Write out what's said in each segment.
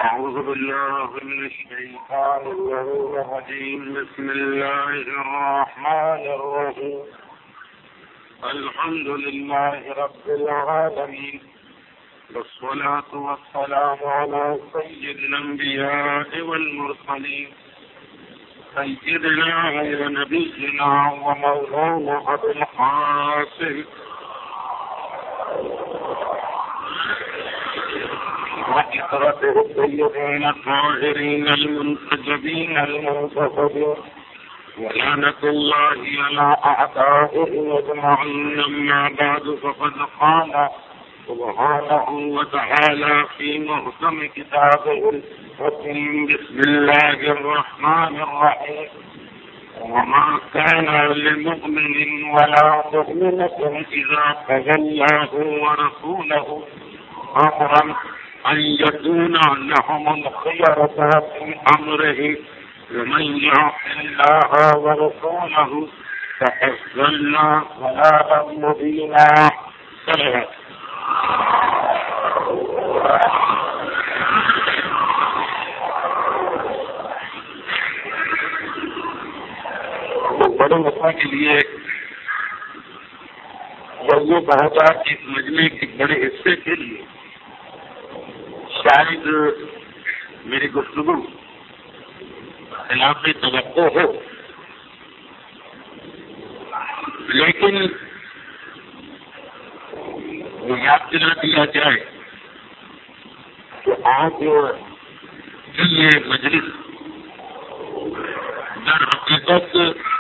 أعوذ بالله من الشيطان الرجيم. بسم الله الرحمن الرحيم. الحمد لله رب العالمين، والصلاة والسلام على سيد الأنبياء والمرسلين، سيدنا ونبينا ومولانا أبي القاسم وإخرته الطيبين الطاهرين المنتجبين المنتصبين، ولعنة الله على أعدائهم أجمعين. أما بعد، فقد قال سبحانه وتعالى في محكم كتابه الحكيم: بسم الله الرحمن الرحيم. وما كان لمؤمن ولا مؤمنة إذا قضى الله ورسوله أمرا أن يكون لهم الخيرة من أمرهم، ومن يعص الله ورسوله فقد ضل ضلالا مبينا. بڑے مسئلہ کے لیے اور یہ بہت اس مجمع کے بڑے حصے کے لیے شاید میری گفتگو خلاف توقع ہو، لیکن یاد دلا دیا جائے کہ آج یہ مجلس در حقیقت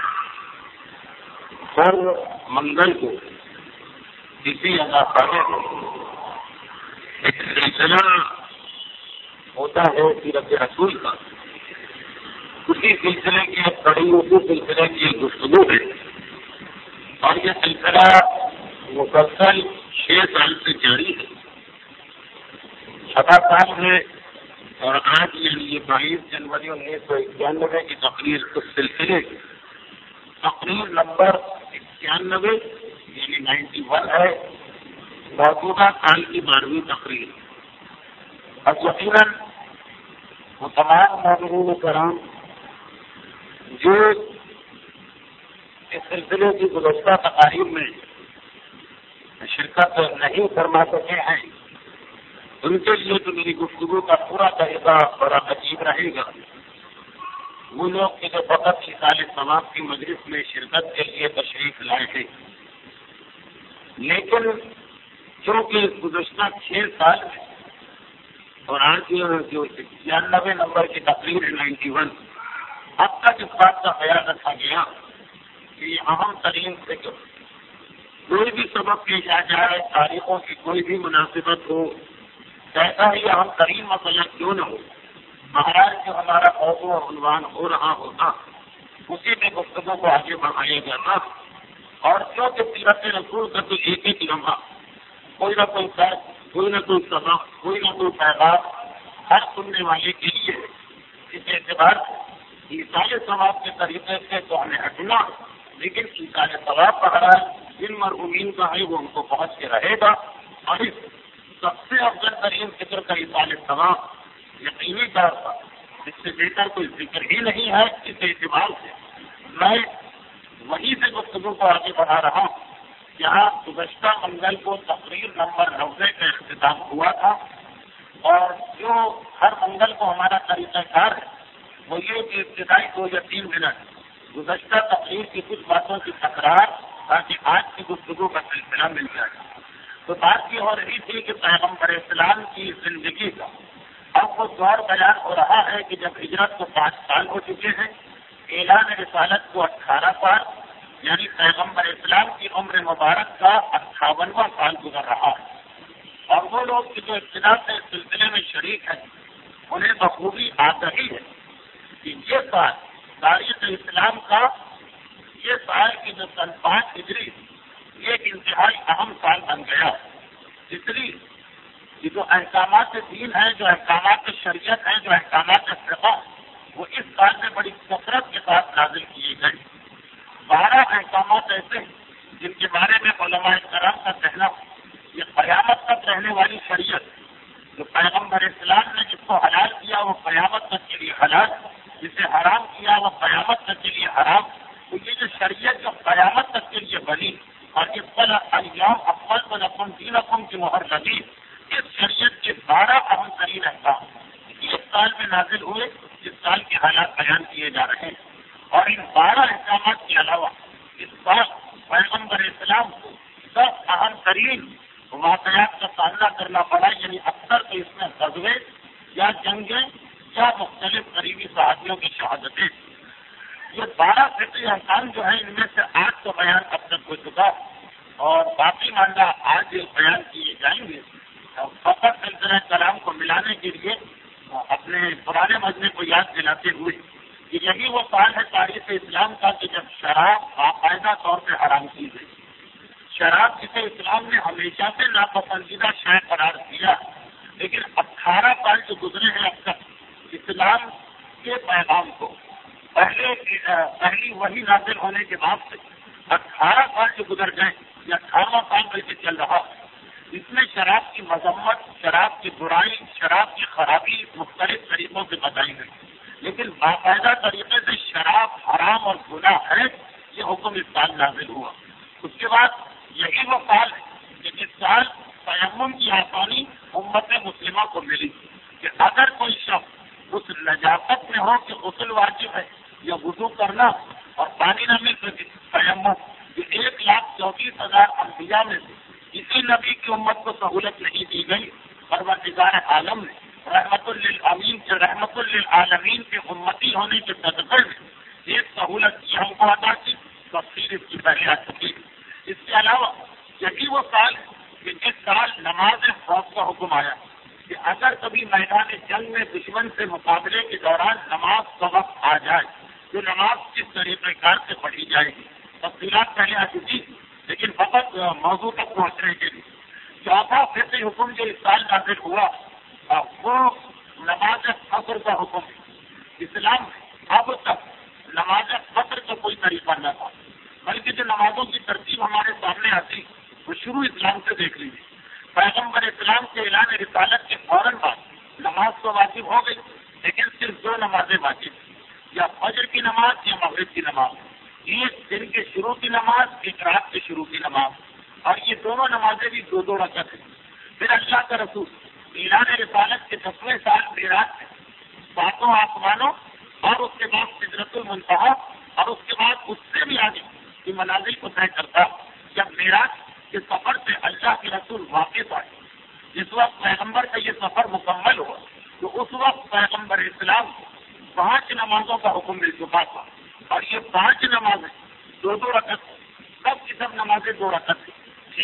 ہر منگل کو کسی علاقہ میں ایک سلسلہ ہوتا ہے سیرت رسول کا، اسی سلسلے کی ایک کڑی اسی سلسلے کی ایک گفتگو ہے، اور یہ سلسلہ مسلسل 6 سال سے جاری ہے، 7 سال ہے، اور آج یعنی 22 جنوری 1991 کی تقریر اس سلسلے کی تقریر نمبر 91 یعنی 91 ہے، موجودہ سال کی 12ویں تقریر. اور یقیناً وہ تمام مومنین کرام جو اس سلسلے کی گزشتہ تقاریب میں شرکت نہیں فرما سکے ہیں، ان کے لیے تو میری گفتگو کا پورا طریقہ بڑا عجیب رہے گا. وہ لوگ کہ جو فقط سال ثواب کی مجلس میں شرکت کے لیے تشریف لائے ہیں، لیکن چونکہ گزشتہ 6 سال میں اور آج جو 91 نمبر کی تقریر 91 اب تک اس بات کا خیال رکھا گیا کہ یہ اہم ترین ذکر کوئی بھی سبب پیش آ جائے، تاریخوں کی کوئی بھی مناسبت ہو، کیسا ہی اہم ترین مسئلہ کیوں نہ ہو، مہاراج جو ہمارا موضوع اور عنوان ہو رہا ہوتا اسی میں گفتگو کو آگے بڑھایا جاتا. اور کیونکہ سیرت رسول کا تو ایک ایک لمحہ کوئی نہ کوئی فرق، کوئی نہ کوئی سبق، کوئی نہ کوئی پیغام ہر سننے والے کے لیے، اس اعتبار سے ایصال ثواب کے طریقے سے تو ہمیں ہٹنا، لیکن ایصال ثواب بہرحال جن مرحومین کا ہے وہ ان کو پہنچ کے رہے گا. اور اس سب سے افضل ترین ذکر کا ایصال ثواب یقینی طور پر اس سے بہتر کوئی ذکر ہی نہیں ہے. اس اعتبار سے میں وہیں سے گفتگو کو آگے بڑھا رہا ہوں جہاں گزشتہ منگل کو تقریر نمبر 90 کا اختتام ہوا تھا. اور جو ہر منگل کو ہمارا طریقہ کار ہے وہ یہ کہ ابتدائی 2 یا 3 منٹ گزشتہ تقریر کی کچھ باتوں کی تکرار تاکہ آج کی گفتگو کا سلسلہ مل جائے. تو بات یہ ہو رہی تھی کہ پیغمبر اسلام کی زندگی کا اب وہ دور بیان ہو رہا ہے کہ جب ہجرت کو 5 سال ہو چکے ہیں، اعلان رسالت کو 18 سال، یعنی پیغمبر اسلام کی عمر مبارک کا 58واں سال گزر رہا ہے. اور وہ لوگ جو ابتدا سے اس سلسلے میں شریک ہیں انہیں بخوبی آگاہی ہے کہ یہ سال تاریخ اسلام کا یہ سال کی جو سن 5 ہجری یہ ایک انتہائی اہم سال بن گیا، اس لیے کہ جو احکامات دین ہیں، جو احکامات شریعت ہیں، جو احکامات فقہ وہ اس سال میں بڑی کثرت کے ساتھ نازل کیے گئے. 12 احکامات ایسے ہیں جن کے بارے میں علماء کرام کا کہنا یہ قیامت تک رہنے والی شریعت جو پیغمبر اسلام نے جس کو حلال کیا وہ قیامت تک کے لیے حلال، جسے حرام کیا وہ قیامت تک کے لیے حرام. تو یہ جو شریعت جو قیامت تک کے لیے بنی اور اليوم اکملت لکم دینکم کی مہر لگی، اس شریعت کے 12 اہم ترین احکام اس سال میں نازل ہوئے، جس سال کے حالات بیان کیے جا رہے ہیں. اور ان 12 احکامات کے علاوہ اس بار پیغمبر اسلام کو 10 اہم ترین واقعات کا سامنا کرنا پڑا، یعنی اکثر تو اس میں غزوے یا جنگیں یا مختلف قریبی صحابیوں کی شہادتیں. یہ 12 فقہی احکام جو ہیں ان میں سے 8 تو بیان اب تک ہو چکا اور باقی ماندہ آج بیان کیے جائیں گے. فقط سلسلہ کلام کو ملانے کے لیے اپنے پرانے مجمع کو یاد دلاتے ہوئے کہ یہی وہ سال ہے تاریخ اسلام کا کہ جب شراب باقاعدہ طور پہ حرام کی گئی. شراب جسے اسلام نے ہمیشہ سے ناپسندیدہ شے قرار دیا، لیکن 18 سال جو گزرے ہیں اب تک اسلام کے پیغام کو پہلی وحی نازل ہونے کے بعد سے 18 سال جو گزر گئے یا 18واں سال بلکہ چل رہا، اس میں شراب کی مذمت، شراب کی برائی، شراب کی خرابی مختلف طریقوں سے بتائی گئی، لیکن باقاعدہ طریقے سے شراب حرام اور گناہ ہے یہ حکم اس سال نازل ہوا. اس کے بعد یہی وہ سال ہے کہ جس سال تیمم کی آسانی امت مسلمہ کو ملی کہ اگر کوئی شخص اس نجاست میں ہو کہ غسل واجب ہے یا وضو کرنا اور پانی نہ مل سکے تیمم، جو 1,34,000 انبیاء میں سے کسی نبی کی امت کو سہولت نہیں دی گئی، پروردگار عالم نے رحمت للعالمین کے امتی ہونے کے صدقے میں ایک سہولت کی ہم کو عطا کی، تفصیل اس کی پہلے آ چکی. اس کے علاوہ یہی وہ سال کہ جس سال نماز خوف کا حکم آیا کہ اگر کبھی میدان جنگ میں دشمن سے مقابلے کے دوران نماز کا وقت آ جائے تو نماز کس طریقہ کار سے پڑھی جائے گی. تفصیلات پہلے آ چکی، لیکن فقط موضوع تک پہنچنے کے لیے چوتھا فقہی حکم جو اس سال نازل ہوا وہ نماز فجر کا حکم ہے. اسلام میں اب تک نماز فجر کا کوئی طریقہ نہ تھا، بلکہ جو نمازوں کی ترتیب ہمارے سامنے آتی وہ شروع اسلام سے دیکھ لیجیے. پیغمبر اسلام کے اعلان رسالت کے فوراً بعد نماز تو واجب ہو گئی، لیکن صرف 2 نمازیں واجب، یا فجر کی نماز یا مغرب کی نماز. ایک دن کے شروع کی نماز، ایک رات کے شروع کی نماز، اور یہ دونوں نمازیں بھی 2 رکعت ہیں. پھر اللہ کا رسول اعلان رسالت کے 10ویں سال معراج میں 7 آسمانوں اور اس کے بعد سدرۃ المنتہا اور اس کے بعد اس سے بھی آگے کی منازل کو طے کرتا. جب معراج کے سفر سے اللہ کے رسول واپس آئے، جس وقت پیغمبر کا یہ سفر مکمل ہوا تو اس وقت پیغمبر اسلام کو 5 نمازوں کا حکم مل چکا تھا، اور یہ 5 نمازیں 2 رکعت، سب کی سب نمازیں 2 رکعت تھی.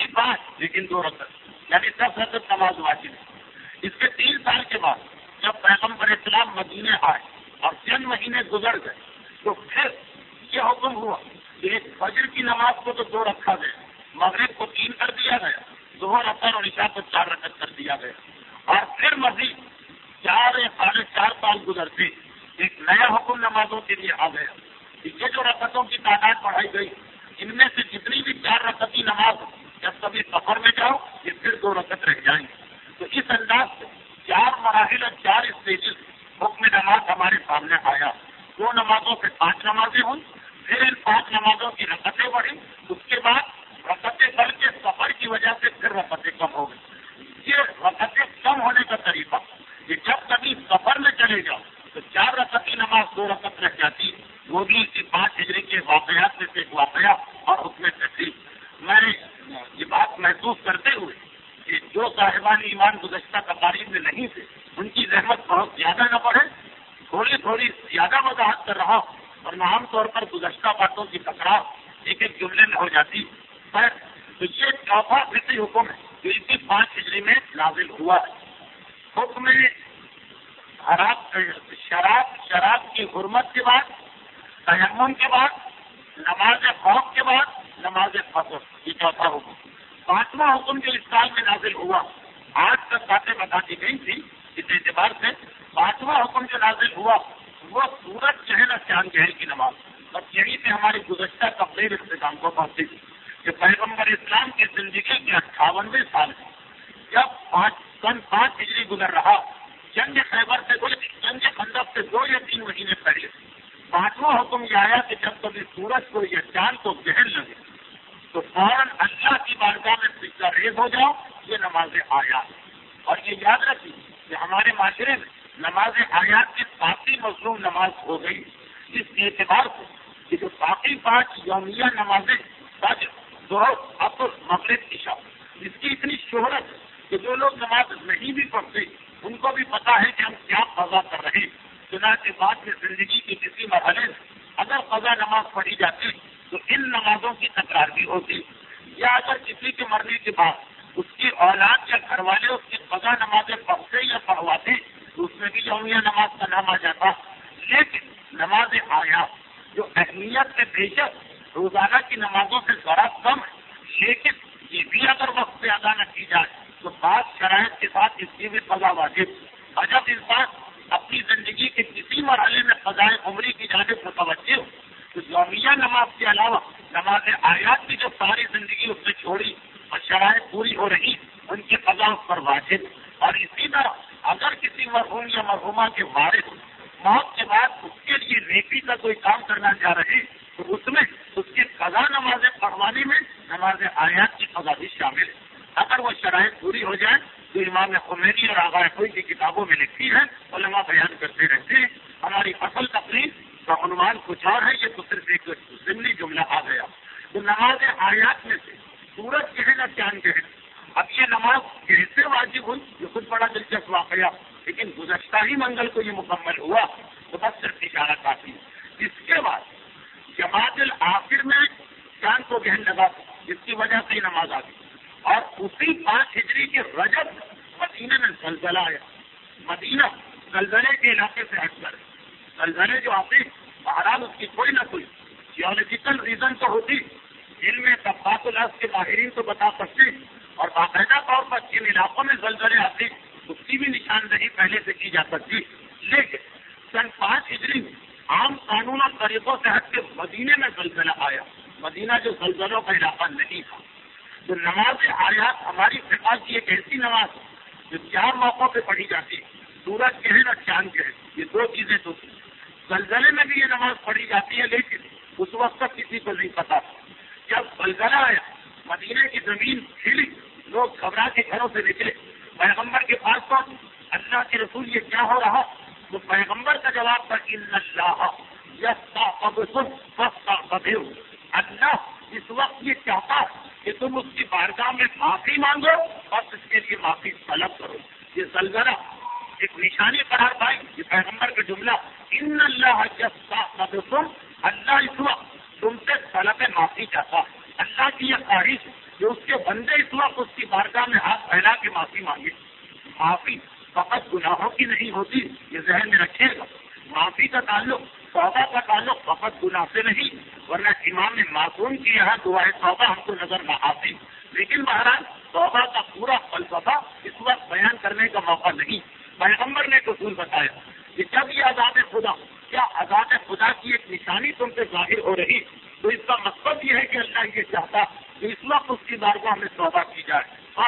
5 لیکن 2 رکعت، یعنی 10 رکعت نماز واجب ہے. اس کے 3 سال کے بعد جب پیغمبر اسلام مدینے آئے اور چند مہینے گزر گئے تو پھر یہ حکم ہوا کہ ایک فجر کی نماز کو تو 2 رکھا گیا، مغرب کو 3 کر دیا گیا، ظہر اثر اور عشاء کو 4 رکعت کر دیا گیا. اور پھر مزید 4 یا 4.5 سال گزرتے ایک نیا حکم نمازوں کے لیے آ گیا. یہ جو رکعتوں کی تعداد بڑھائی گئی، ان میں سے جتنی بھی 4 رکعتی نماز ہو، جب کبھی سفر میں جاؤ یہ پھر 2 رکعت رہ جائیں گے. تو اس انداز سے 4 مراحل اور 4 اسٹیجز حکم نماز ہمارے سامنے آیا. 2 نمازوں سے 5 نمازیں ہوئی، پھر ان 5 نمازوں کی رکعتیں بڑھی، اس کے بعد رکعتیں بڑھ کے سفر کی وجہ سے پھر رکعتیں کم ہو گئی. یہ رکعتیں کم ہونے کا طریقہ کہ جب کبھی سفر میں چلے جاؤ تو 4 رکعتی نماز 2 رکعت رہ جاتی، وہ بھی اسی 5 ہجری کے واقعات میں سے ایک واقعہ اور حکم تفصیل. میں یہ بات محسوس کرتے ہوئے کہ جو صاحبان ایمان گزشتہ تقاریب میں نہیں تھے ان کی زحمت بہت زیادہ نہ پڑے، تھوڑی زیادہ وضاحت کر رہا ہوں، اور عام طور پر گزشتہ باتوں کی تکرار ایک جملے میں ہو جاتی ہے. تو یہ چوتھا فقہی حکم ہے جو اسی 5 ہجری میں نازل ہوا ہے. حکم شراب کی حرمت کے بعد، تیمم کے بعد، نماز خوف کے بعد، نماز فجر، یہ چوتھا حکم. 5واں حکم جو اس سال میں نازل ہوا، آج تک باتیں بتا دی گئی تھی، اس اعتبار سے 5واں حکم جو نازل ہوا وہ سورج چہل اور چاند چہل کی نماز. اور یہی سے ہماری گزشتہ تقریر اختتام کو پہنچی تھی کہ پیغمبر اسلام کی زندگی کے 58ویں سال میں جب 5 ہجری گزر رہا جنگ خیبر سے جنگ خندق سے 2 یا 3 مہینے پہلے 5واں حکم یہ آیا کہ جب کبھی سورج کو یا چاند کو گرہن لگے تو فوراً اللہ کی بارگاہ میں سجدہ ریز ہو جاؤ. یہ نماز آیات. اور یہ یاد رکھیے کہ ہمارے معاشرے میں نماز آیات کی کافی مظلوم نماز ہو گئی اس اعتبار سے کہ جو باقی 5 یومیہ نمازیں فجر ظہر عصر مغرب عشاء اس کی اتنی شہرت کہ جو لوگ نماز نہیں بھی پڑھتے ان کو بھی پتا ہے کہ ہم کیا قضا کر رہے ہیں. چنانچہ بعد میں زندگی کے کسی مرحلے میں اگر قضا نماز پڑھی جاتی تو ان نمازوں کی تکرار بھی ہوتی, یا اگر کسی کے مرنے کے بعد اس کی اولاد یا گھر والے اس کی قضا نمازیں پڑھتے یا پڑھواتے تو اس میں بھی یومیہ نماز کا نام آ جاتا. لیکن نماز آیات جو اہمیت میں بے شک روزانہ کی نمازوں سے ذرا کم ہے, لیکن یہ بھی اگر وقت سے ادا نہ کی جائے تو بعض شرائط کے ساتھ اس کی بھی قضا واجب. اور جب اس بات اپنی زندگی کے کسی مرحلے میں قضائے عمری کی جانب متوجہ ہو تو یومیہ نماز کے علاوہ نماز آیات کی جو ساری زندگی اس نے چھوڑی اور شرائط پوری ہو رہی ان کی قضا اس پر واجب. اور اسی طرح اگر کسی مرحوم یا مرحومہ کے وارث موت کے بعد اس کے لیے نیکی کا کوئی کام کرنا چاہ رہے تو اس میں اس کی قضا نمازیں پڑھوانے میں نماز آیات کی قضا بھی شامل ہے. اگر وہ شرائط پوری ہو جائے تو امام خمینی اور آغا کوئی کی کتابوں میں لکھی ہے, علماء بیان کرتے رہتے ہیں. ہماری اصل تقریر کا عنوان کچھ اور ہے, یہ تو صرف ایک ضمنی جملہ آ گیا. تو نماز آیات میں سے سورج کہے نہ چاند کہے, اب یہ نماز کیسے واجب ہوئی یہ خود بڑا دلچسپ واقعہ, لیکن گزشتہ ہی منگل کو یہ مکمل ہوا تو بس صرف اشارہ کافی. اس کے بعد جماعت الآخر میں چاند کو گہن لگا جس کی وجہ سے یہ نماز آ گئی. اور اسی 5 ہجری کے رجب مدینہ میں زلزلہ آیا. مدینہ زلزلے کے علاقے سے ہٹ کر زلزلے جو آتے بہرحال اس کی کوئی نہ کوئی جیولوجیکل ریزن تو ہوتی, علم طبقات الارض کے ماہرین تو بتا سکتے, اور باقاعدہ طور پر جن علاقوں میں زلزلے آتے اس کی بھی نشاندہی پہلے سے کی جا سکتی. لیکن سن 5 ہجری میں عام قانون اور طریقوں سے ہٹ کے مدینے میں زلزلہ آیا. مدینہ جو زلزلوں کا علاقہ نہیں تھا. تو نماز آیات ہماری فقہ کی ایک ایسی نماز جو 4 موقعوں پہ پڑھی جاتی ہے, سورج گہن اور چاند گہن, یہ 2 چیزیں تو زلزلے میں بھی یہ نماز پڑھی جاتی ہے, لیکن اس وقت تک کسی کو نہیں پتا. جب زلزلہ آیا مدینے کی زمین ہلی, لوگ گھبرا کے گھروں سے نکلے, پیغمبر کے پاس پہنچے, اللہ کے رسول یہ کیا ہو رہا؟ تو پیغمبر کا جواب تھا ان اللہ یستعقبکم اللہ اس وقت یہ چاہتا کہ تم اس کی بارگاہ میں معافی مانگو اور اس کے لیے معافی طلب کرو. یہ زلزلہ ایک نشانی قرار پائی, یہ پیغمبر کا جملہ ان اللہ یستعقبکم اللہ اس وقت تم سے طلب معافی چاہتا. اللہ کی یہ خواہش جو اس کے بندے اس وقت اس کی بارگاہ میں ہاتھ پھیلا کے معافی مانگے. معافی فقط گناہوں کی نہیں ہوتی, یہ ذہن میں رکھیے گا. معافی کا تعلق توبہ کا تعلق فقط گناہ سے نہیں, ورنہ امام معصوم کی یہاں دعائے توبہ ہم کو نظر نہ آتی. لیکن بہرحال توبہ کا پورا فلسفہ اس وقت بیان کرنے کا موقع نہیں. پیغمبر نے اصول بتایا کہ جب یہ عذاب خدا, کیا عذاب خدا کی ایک نشانی تم سے ظاہر ہو رہی تو اس کا مقصد یہ ہے کہ اللہ یہ چاہتا کہ اس وقت اس کی بارگاہ میں توبہ کی جائے.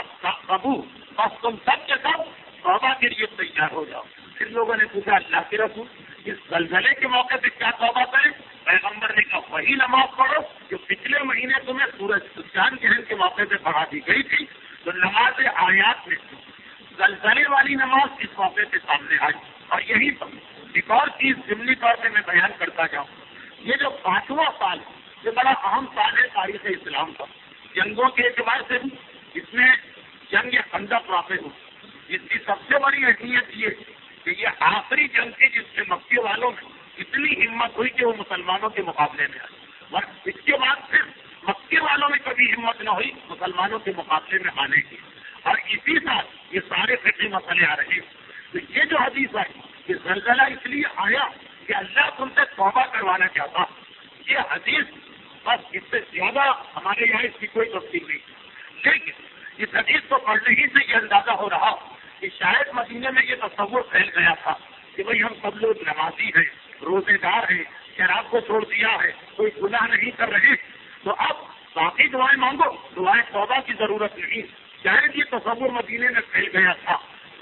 بس تم سب کے سب توبہ کے لیے تیار ہو جاؤ. پھر لوگوں نے پوچھا اللہ کے رسول اس زلزلے کے موقع پہ کیا توبہ کریں؟ پیغمبر نے کہا وہی نماز پڑھو جو پچھلے مہینے تمہیں سورج چاند گرہن کے موقع پہ پڑھا دی گئی تھی. تو نماز آیات میں زلزلے والی نماز اس موقع پہ سامنے آئی. اور یہی ایک اور چیز ضمنی طور پہ میں بیان کرتا جاؤں, یہ جو 5واں سال یہ بڑا اہم سال ہے تاریخ اسلام کا. جنگوں کے اعتبار سے بھی اس میں جنگ خندق واقع ہوئی. اس کی سب سے بڑی اہمیت یہ کہ یہ آخری جنگ تھی جس سے مکے والوں میں اتنی ہمت ہوئی کہ وہ مسلمانوں کے مقابلے میں آئے. اس کے بعد پھر مکے والوں میں کبھی ہمت نہ ہوئی مسلمانوں کے مقابلے میں آنے کی. اور اسی ساتھ یہ سارے فقہی مسئلے آ رہے ہیں. تو یہ جو حدیث ہے کہ زلزلہ اس لیے آیا کہ اللہ تم سے توبہ کروانا چاہتا, یہ حدیث بس اس سے زیادہ ہمارے یہاں اس کی کوئی تفصیل نہیں. لیکن اس حدیث کو پڑھنے ہی سے یہ اندازہ ہو رہا کہ شاید مدینے میں یہ تصور پھیل گیا تھا کہ بھئی ہم سب لوگ نمازی ہیں, روزے دار ہیں, شراب کو چھوڑ دیا ہے, کوئی گناہ نہیں کر رہے, تو اب باقی دعائیں مانگو, دعائیں توبہ کی ضرورت نہیں. شاید یہ تصور مدینے میں پھیل گیا تھا. تبھی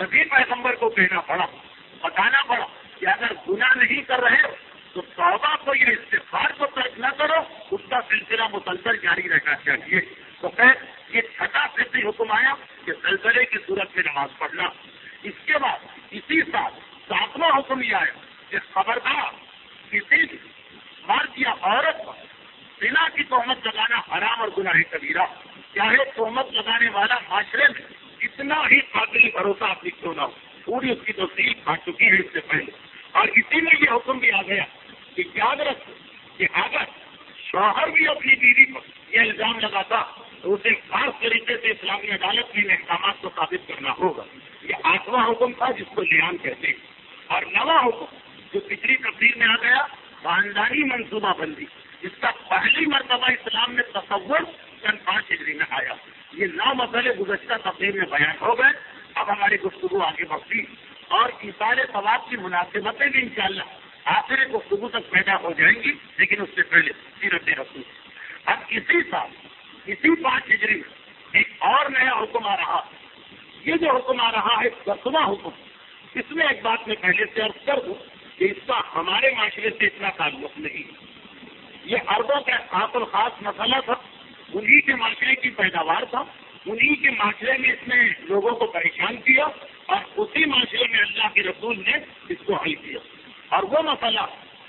پیغمبر کو کہنا پڑا، بتانا پڑا کہ اگر گناہ نہیں کر رہے ہو تو توبہ کو یا استغفار کو ترک نہ کرو، اس کا سلسلہ مسلسل جاری رہنا چاہیے۔ تو خیر یہ چھٹا فطری حکم آیا کہ زلزلے کی صورت میں نماز پڑھنا۔ اس کے بعد اسی سال 7واں حکم یہ آیا کہ خبردار کسی بھی مرد یا عورت پر زنا کی تہمت لگانا حرام اور گناہ کبیرہ، چاہے تہمت لگانے والا معاشرے میں اتنا ہی قابل بھروسہ اپنی کیوں نہ ہو۔ پوری اس کی تفصیل آ چکی ہے اس سے پہلے، اور اسی میں یہ حکم بھی آ گیا کہ یاد رکھو کہ اگر شوہر بھی اپنی بیوی پر یہ الزام لگاتا تو اسے خاص طریقے سے اسلامی عدالت میں احکامات کو ثابت کرنا ہوگا۔ یہ 8واں حکم تھا جس کو لیان کہتے ہیں۔ اور 9واں حکم جو پچھلی تفصیل میں آ گیا خاندانی منصوبہ بندی، جس کا پہلی مرتبہ اسلام میں تصور سن 5 ہجری میں آیا۔ یہ 9 مسئلے گزشتہ تفصیل میں بیان ہو گئے۔ اب ہماری گفتگو آگے بڑھتی اور ایثار ثواب کی مناسبتیں بھی انشاءاللہ آخر گفتگو تک پیدا ہو جائیں گی، لیکن اس سے پہلے سیرت رسول۔ اب اسی سال اسی 5 ہجری میں ایک اور نیا حکم آ رہا۔ یہ جو حکم آ رہا ہے 10واں حکم، اس میں ایک بات میں پہلے سے عرض کر دوں کہ اس کا ہمارے معاشرے سے اتنا تعلق نہیں۔ یہ عربوں کا خاص الخاص مسئلہ تھا، انہی کے معاشرے کی پیداوار تھا، انہی کے معاشرے میں اس نے لوگوں کو پریشان کیا اور اسی معاشرے میں اللہ کے رسول نے اس کو حل کیا۔ اور وہ مسئلہ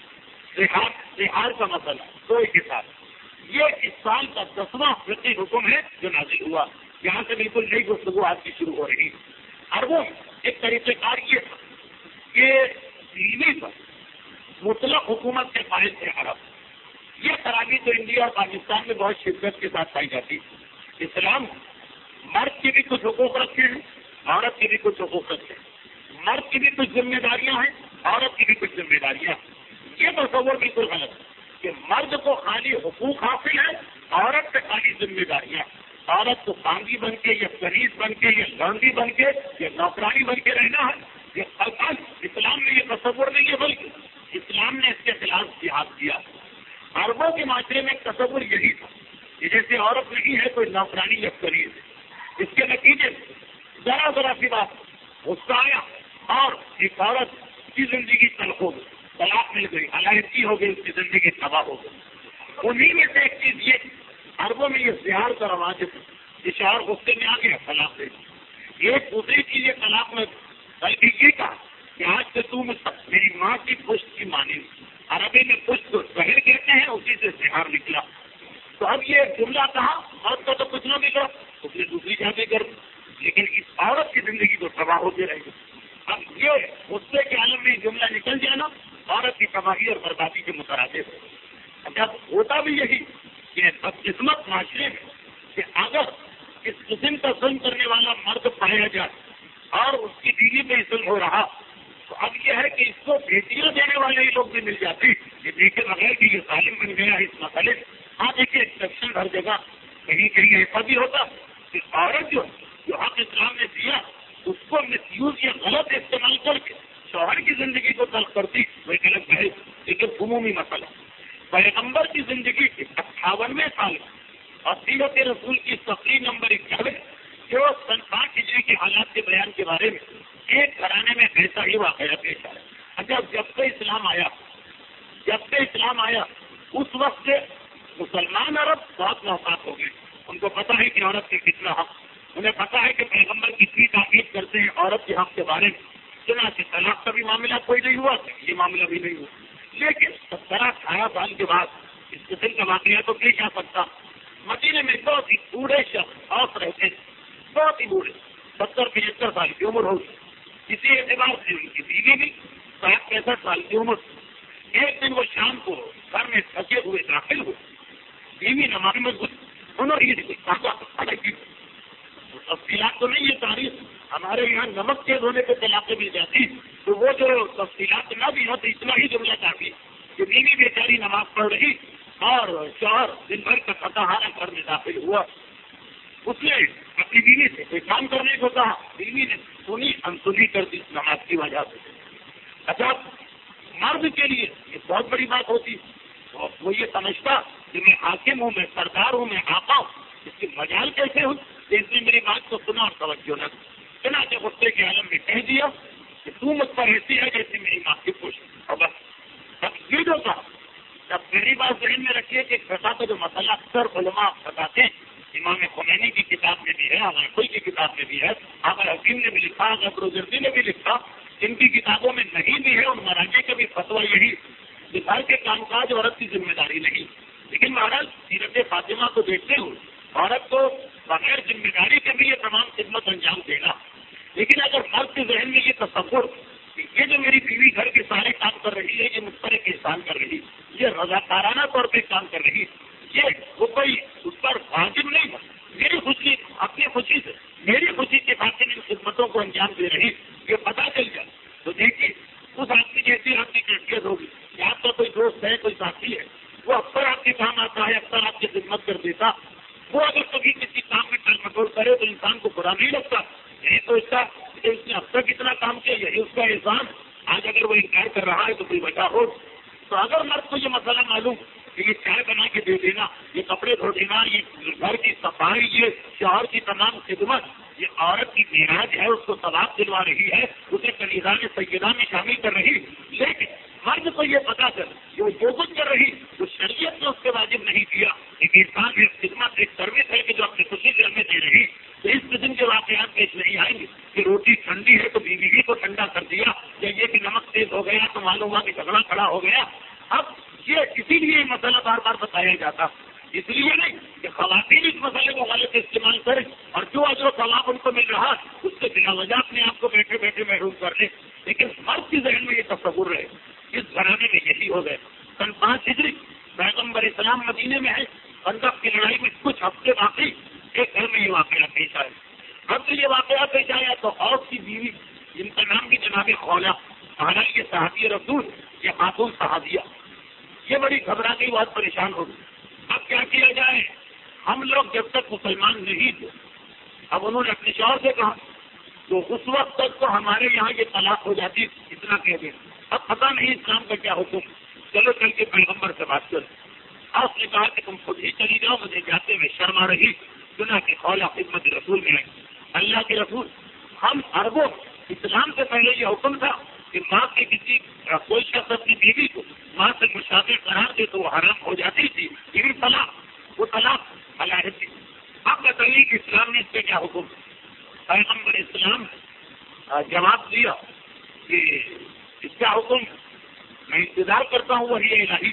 رہار کا مسئلہ کوئی کے ساتھ، یہ اس سال کا 10واں فقہی حکم ہے جو نازل ہوا۔ یہاں سے بالکل نئی گفتگو آج کی شروع ہو رہی ہے۔ عربوں ایک طریقہ کار یہ تھا کہ بیوی پر مطلق حکومت کے قائل تھے عرب۔ یہ خرابی تو انڈیا اور پاکستان میں بہت شدت کے ساتھ پائی جاتی ہے۔ اسلام مرد کی بھی کچھ حقوق رکھتے ہیں، عورت کی بھی کچھ حقوق رکھتے ہیں، مرد کی بھی کچھ ذمہ داریاں ہیں، عورت کی بھی کچھ ذمہ داریاں ہیں۔ یہ تصور بالکل غلط ہے کہ مرد کو خالی حقوق حاصل ہے، عورت سے خالی ذمہ داریاں۔ عورت کو بانگی بن کے یا کنیز بن کے یا لونڈی بن کے یا نوکرانی بن کے رہنا ہے، یہ الفاظ اسلام میں یہ تصور نہیں ہے، بلکہ اسلام نے اس کے خلاف جہاد کیا۔ عربوں کے معاشرے میں تصور یہی تھا کہ جیسے عورت نہیں ہے کوئی نوکرانی یا کنیز ہے۔ اس کے نتیجے ذرا ذرا سی بات غصہ آیا اور ایک عورت کی زندگی تلخ ہو گئی، طلاق مل گئی، علیحدگی ہو گئی، اس کی زندگی تباہ ہو گئی۔ انہی میں سے ایک چیز یہ عربوں میں یہ زہار کا رواج ہے کہ شوہر غصے میں آ گیا طلاق دے دی۔ ایک دوسری چیز یہ طلاق میں بلکہ یہ کہا کہ آج سے تم میری ماں کی پشت کی مانی، عربی میں پشت کو زہر کہتے ہیں، اسی سے زہار نکلا۔ تو اب یہ جملہ کہا اور تو کچھ نہ بگڑا، اس نے دوسری شادی کر دی، لیکن اس عورت کی زندگی تو تباہ ہوتی رہے گی۔ اب یہ غصے کے عالم میں جملہ نکل جانا عورت کی تباہی اور بربادی کے مترادف ہے۔ جب ہوتا بھی یہی کہ بدقسمت معاشرے میں کہ اگر اس قسم کا ظلم کرنے والا مرد پایا جائے اور اس کی بیوی پہ ظلم ہو رہا، تو اب یہ ہے کہ اس کو بیٹیاں دینے والے ہی لوگ بھی مل جاتے یہ دیکھے بغیر کہ یہ ظالم بن گیا اس مسئلے۔ ہاں دیکھیے ایکسپشن ہر جگہ کہیں کہیں ایسا بھی ہوتا کہ عورت جو حق اسلام نے دیا اس کو مس یوز یا غلط استعمال کر کے شوہر کی زندگی کو تلخ کرتی، وہ ایک الگ ہے، لیکن عمومی مسئلہ۔ پیغمبر کی زندگی کے 58ویں سال اور سیرت رسول کی تقریر نمبر 21 جو سن 5 ہجری کے حالات کے بیان کے بارے میں ایک گھرانے میں ایسا ہی واقعہ پیش آیا۔ اچھا جب سے اسلام آیا اس وقت سے مسلمان عرب بہت محتاط ہو گئے۔ ان کو پتا ہے کہ عورت کے کتنا حق، انہیں پتا ہے کہ پیغمبر کتنی تاکید کرتے ہیں عورت کے حق کے بارے میں۔ سنا کہ طلاق کا بھی معاملہ کوئی نہیں ہوا، یہ معاملہ بھی نہیں ہوا، لیکن 17-18 سال کے بعد اس قسم کا واقعہ تو پیش آ سکتا۔ مدینے میں بہت ہی بوڑھے شخص اوس رہتے تھے، بہت ہی بوڑھے، 70-75 سال کی عمر ہوگی۔ اسی اعتبار سے ان کی بیوی بھی 60-65 سال کی عمر۔ ایک دن وہ شام کو گھر میں تھکے ہوئے داخل ہوئے، بیوی نماز میں انہوں نے تفصیلات تو نہیں ہے تاریخ، ہمارے یہاں نمک کے دھونے پہ طلاقیں مل جاتی، تو وہ جو تفصیلات نہ بھی ہو تو اتنا ہی جملہ کافی کہ بیوی بیچاری نماز پڑھ رہی اور شوہر دن بھر کا تھکا ہارا گھر میں داخل ہوا۔ اس نے اپنی بیوی سے کوئی کام کرنے کو کہا، بیوی نے سنی انسنی کر دی نماز کی وجہ سے۔ اچھا مرد کے لیے یہ بہت بڑی بات ہوتی، وہ یہ سمجھتا کہ میں حاکم ہوں، میں سردار ہوں، میں آقا ہوں، اس کی مجال کیسے ہوں؟ اس نے میری بات کو سنا اور توجہ نہ دی۔ چنانچہ غصے کے عالم میں کہہ دیا کہ تو مجھ پر ایسی ہے جیسے میری ماں کی پوچھ، اور بس اب یہ جو تھا. اب میری بات ذہن میں رکھیے کہ فقہ کا جو مسئلہ اکثر علماء بتاتے ہیں، امام خمینی کی کتاب میں بھی ہے، ہمارے کوئی کی کتاب میں بھی ہے، ہمارے حکیم نے بھی لکھا، ابروزردی نے بھی لکھا، ان کی کتابوں میں نہیں بھی ہے، اور مراجع کا بھی فتویٰ یہی کہ گھر کے کام کاج عورت کی ذمہ داری نہیں. لیکن مہاراج سیرت فاطمہ کو دیکھتے ہوئے عورت کو بغیر ذمہ داری کے بھی یہ تمام خدمت انجام دے گا. لیکن اگر مرد کے ذہن میں یہ تصور کہ یہ جو میری بیوی گھر کے سارے کام کر رہی ہے، یہ مجھ پر ایک احسان کر رہی، یہ رضاکارانہ طور پہ کام کر رہی، یہ وہ کوئی اس پر واجب نہیں ہے، میری خوشی اپنی خوشی سے میری خوشی کے خاطر ان خدمتوں کو انجام دے رہی، یہ پتہ چل جائے تو دیکھیے اس آدمی جیسی آپ کی کیفیت ہوگی کہ آپ کا کوئی دوست ہے، کوئی ساتھی ہے، وہ اکثر آپ کے کام آتا ہے، اکثر آپ کی خدمت کر دیتا، وہ اگر کبھی کسی کام میں ٹال مٹول کرے تو انسان کو برا نہیں لگتا. یہی سوچتا کہ اس نے اب تک اتنا کام کیا، یہی اس کا احسان، آج اگر وہ انکار کر رہا ہے تو کوئی وجہ ہو. تو اگر مرد کو یہ مسئلہ معلوم کہ یہ چائے بنا کے دے دینا، یہ کپڑے دھو دینا، یہ گھر کی صفائی، یہ شوہر کی تمام خدمت، یہ عورت کی معراج ہے، اس کو ثواب دلوا رہی ہے، اسے کنیزان سیدہ میں شامل کر رہی، لیکن مرد کو یہ پتا چل کہ وہ جو کچھ کر رہی تو شریعت نے اس کے واجب نہیں کیا، ایک انسان ایک خدمت ایک سروس ہے کہ جو اپنی خوشی سے ہمیں دے رہی، تو اس قسم کے واقعات پیش نہیں آئیں گے کہ روٹی ٹھنڈی ہے تو بیوی کو ٹھنڈا کر دیا، یا یہ کہ نمک تیز ہو گیا تو معلوم ہوا کہ جھگڑا کھڑا ہو گیا. اب یہ اسی لیے یہ مسئلہ بار بار بتایا جاتا، اس لیے نہیں کہ خواتین اس مسئلے کو غلط استعمال کریں اور جو اجر و ثواب ان کو مل رہا اس سے بلا وجہ اپنے آپ کو بیٹھے بیٹھے محروم کر لیں. لیکن مرد کی ذہن میں یہ تصور رہے، اس گھرانے میں یہی ہو گئے. سن 5 ہجری پیغمبر اسلام مدینے میں ہے، خندق کی لڑائی میں کچھ ہفتے باقی ایک گھر میں یہ واقعہ پیش آیا. اب یہ واقعہ پیش آیا تو اوس کی بیوی جن کا نام بھی جناب خولا، حالانکہ یہ صحابی رسول، یہ خاتون صحابیہ، یہ بڑی گھبرا گئی، بہت پریشان ہو گئی. اب کیا کیا جائے، ہم لوگ جب تک مسلمان نہیں تھے، اب انہوں نے اپنے شوہر سے کہا تو اس وقت تک تو ہمارے یہاں یہ طلاق ہو جاتی، اتنا کہہ دیں. اب پتہ نہیں اسلام کا کیا حکم، چلو چل کے پیغمبر سے بات کرو. آپ نے کہا کہ تم خود ہی چلی جاؤ، مجھے جاتے ہوئے شرم آ رہی. سنا کہ خولا خدمت رسول میں آئی، اللہ کے رسول، ہم عربوں اسلام سے پہلے یہ حکم تھا کہ ماں کے کسی کوئی شخص اپنی بیوی کو ماں سے مشابہ قرار دے تو وہ حرام ہو جاتی تھی، لیکن طلاق وہ طلاق حلال تھی. اب بتائیے کہ اسلام نے اس سے کیا حکم. پیغمبر اسلام جواب دیا کہ اس کا حکم میں انتظار کرتا ہوں وہی الہی،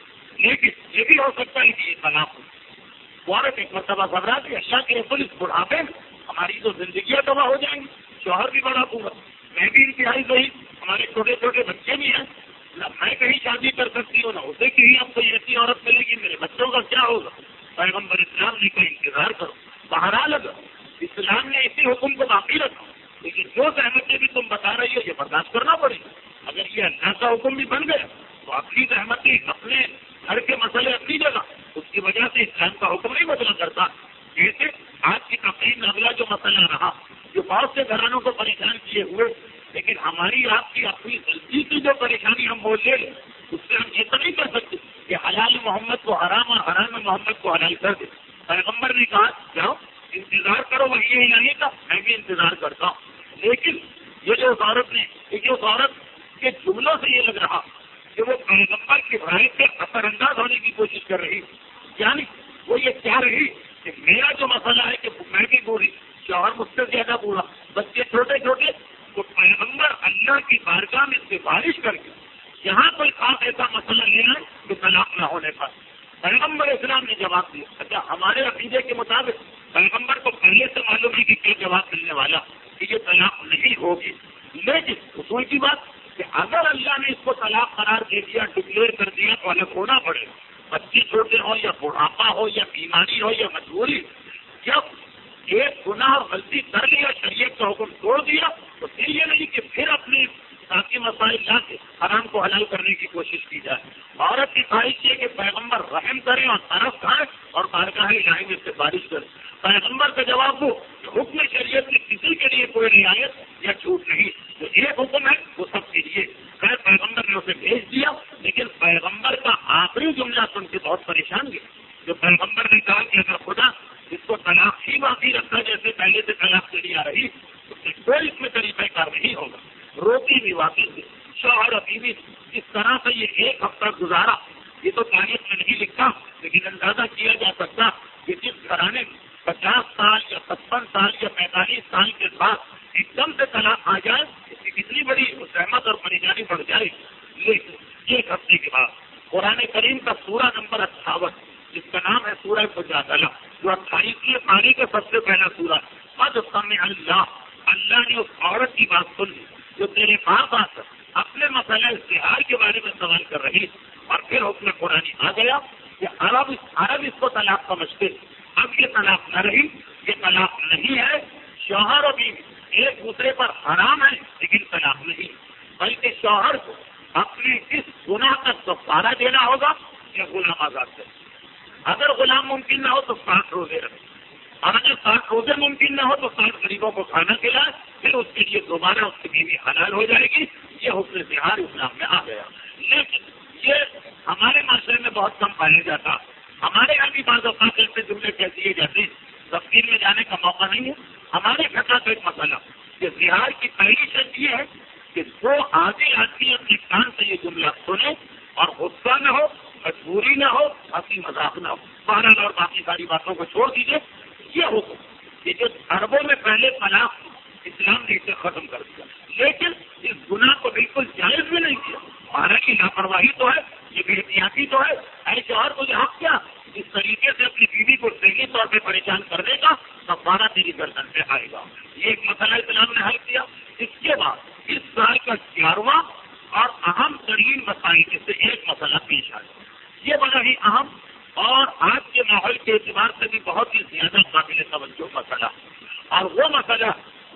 لیکن یہ بھی ہو سکتا ہے کہ یہ طلاق ہو. عورت ایک مرتبہ گھبرا دی، اللہ کے رسول اس بڑھاپے میں ہماری تو زندگیاں تباہ ہو جائیں گی، شوہر بھی بڑا پورا، میں بھی انتہائی صحیح، ہمارے چھوٹے چھوٹے بچے بھی ہیں، نہ میں کہیں شادی کر سکتی ہوں نہ اسے کہیں اب کوئی ایسی عورت ملے گی، میرے بچوں کا کیا ہوگا. پیغمبر اسلام نے کا انتظار کرو. بہرحال اگر اسلام نے اسی حکم کو باقی رکھا، لیکن جو زحمتیں بھی تم بتا رہی ہو یہ برداشت کرنا پڑے گا. اگر یہ اللہ کا حکم بھی بن گیا تو اپنی زحمتیں اپنے گھر کے مسئلے اپنی جگہ، اس کی وجہ سے اسلام کا حکم نہیں بدلا کرتا. جیسے آج کی تقریب میں اگلا جو مسئلہ رہا جو بہت سے گھرانوں کو پریشان کیے ہوئے، لیکن ہماری آپ کی اپنی غلطی کی جو پریشانی ہم بول لے اس سے ہم یہ تو نہیں کر سکتے کہ حلال محمد کو حرام اور حرام محمد کو حلال کر دے. پیغمبر نے کہا جاؤ انتظار کرو وہی الہی کا، میں بھی انتظار کرتا ہوں. لیکن یہ جو عورت نے، یہ اس عورت کے جملوں سے یہ لگ رہا کہ وہ پیغمبر کی رائے سے اثر انداز ہونے کی کوشش کر رہی، یعنی وہ یہ کہہ رہی کہ میرا جو مسئلہ ہے کہ میں بھی بوڑھی، شوہر مجھ سے زیادہ بوڑھا، بچے چھوٹے چھوٹے، تو پیغمبر اللہ کی بارگاہ میں سفارش کر کے یہاں کوئی خاص ایسا مسئلہ لینا کہ طلاق نہ ہونے پر. پیغمبر اسلام نے جواب دیا. اچھا ہمارے عقیدے کے مطابق پیغمبر کو پہلے سے معلوم ہے کہ کیا جواب ملنے والا کہ یہ طلاق نہیں ہوگی، لیکن اصول کی بات کہ اگر اللہ نے اس کو طلاق قرار دے دیا، ڈکلیئر کر دیا تو الگ ہونا پڑے. بچے چھوٹے ہو یا بڑھاپا ہو یا بیماری ہو یا مجبوری، جب ایک گناہ اور غلطی کر لیا، شریعت کا حکم توڑ دیا، تو پھر یہ نہیں کہ پھر اپنے باقی مسائل لا کے حرام کو حلال کرنے کی کوشش کی جائے. عورت کی خواہش یہ کہ پیغمبر رحم کرے اور طرف کھائے اور بارگاہ الہی میں سے بارش کرے. پیغمبر کا جواب وہ حکم شریعت میں کسی کے لیے کوئی رعایت یا چھوٹ نہیں، جو ایک حکم ہے وہ سب کے لیے. خیر پیغمبر نے اسے بھیج دیا، لیکن پیغمبر کا آخری جملہ سن کے بہت پریشان گیا. جو پیغمبر نے کہا کہ اگر خدا اس کو طلاق ہی باقی رکھا جیسے پہلے سے طلاق چلی آ رہی تو یا بیوی اس طرح سے یہ ایک ہفتہ گزارا، یہ تو تاریخ میں نہیں لکھا، لیکن اندازہ کیا جا سکتا کہ جس گھرانے میں 50 سال یا 55 سال یا 45 سال کے بعد ایک دم سے طلاق آ جائے، اس کی کتنی بڑی زحمت اور پریشانی بڑھ جائے. لیکن ایک ہفتے کے بعد قرآن کریم کا سورہ نمبر 58 جس کا نام ہے سورہ مجادلہ، جو 28ویں پاری کا سب سے پہلا سورہ، قد سمع اللہ نے اس عورت کی بات سن لی جو تیرے پاس آ کر اپنے مسئلہ اشتہار کے بارے میں سوال کر رہی، اور پھر حکم قرآن آ گیا کہ عرب اس کو طلاق سمجھتے. اب یہ طلاق نہ رہی، یہ طلاق نہیں ہے. شوہر اور بیوی ایک دوسرے پر حرام ہے لیکن طلاق نہیں، بلکہ شوہر کو اپنے اس گناہ کا کفارہ دینا ہوگا یا غلام آزاد کرے. اگر غلام ممکن نہ ہو تو 60 روزے رکھے، اور اگر 60 روزے ممکن نہ ہو تو 60 غریبوں کو کھانا کھلائے، پھر اس کے لیے دوبارہ اس کی بیوی حلال ہو جائے گی. یہ حکم ظہار اسلام میں آ گیا. لیکن یہ ہمارے معاشرے میں بہت کم پایا جاتا. ہمارے یہاں بھی بعض اوقات ایسے جملے کہہ دیے جاتے ہیں، تفصیل میں جانے کا موقع نہیں ہے. ہمارے خطا کا ایک مسئلہ کہ ظہار کی پہلی شرط یہ ہے کہ جو آدھی آدمی اپنے کان سے یہ جملہ سنے اور غصہ نہ ہو، مجبوری نہ ہو، ہنسی مذاق نہ ہو. بہرحال اور باقی ساری باتوں کو چھوڑ دیجیے. یہ حکم کہ جو عربوں میں پہلے طلاق اسلام نے اسے ختم کر دیا، لیکن اس گناہ کو بالکل جائز بھی نہیں کیا. حالانکہ لاپرواہی تو ہے، یہ بے احتیاطی تو ہے. ایسے شوہر کو یہ حق کیا اس طریقے سے اپنی بیوی کو صحیح طور پہ پریشان کرنے کا کفارہ تیری گردن پہ آئے گا. یہ ایک مسئلہ اسلام نے حل کیا. اس کے بعد اس سال کا 11واں اور اہم ترین مسائل میں سے ایک مسئلہ پیش آیا. یہ بڑا ہی اہم اور آج کے ماحول کے اعتبار سے بھی بہت ہی زیادہ قابل توجہ مسئلہ، اور وہ مسئلہ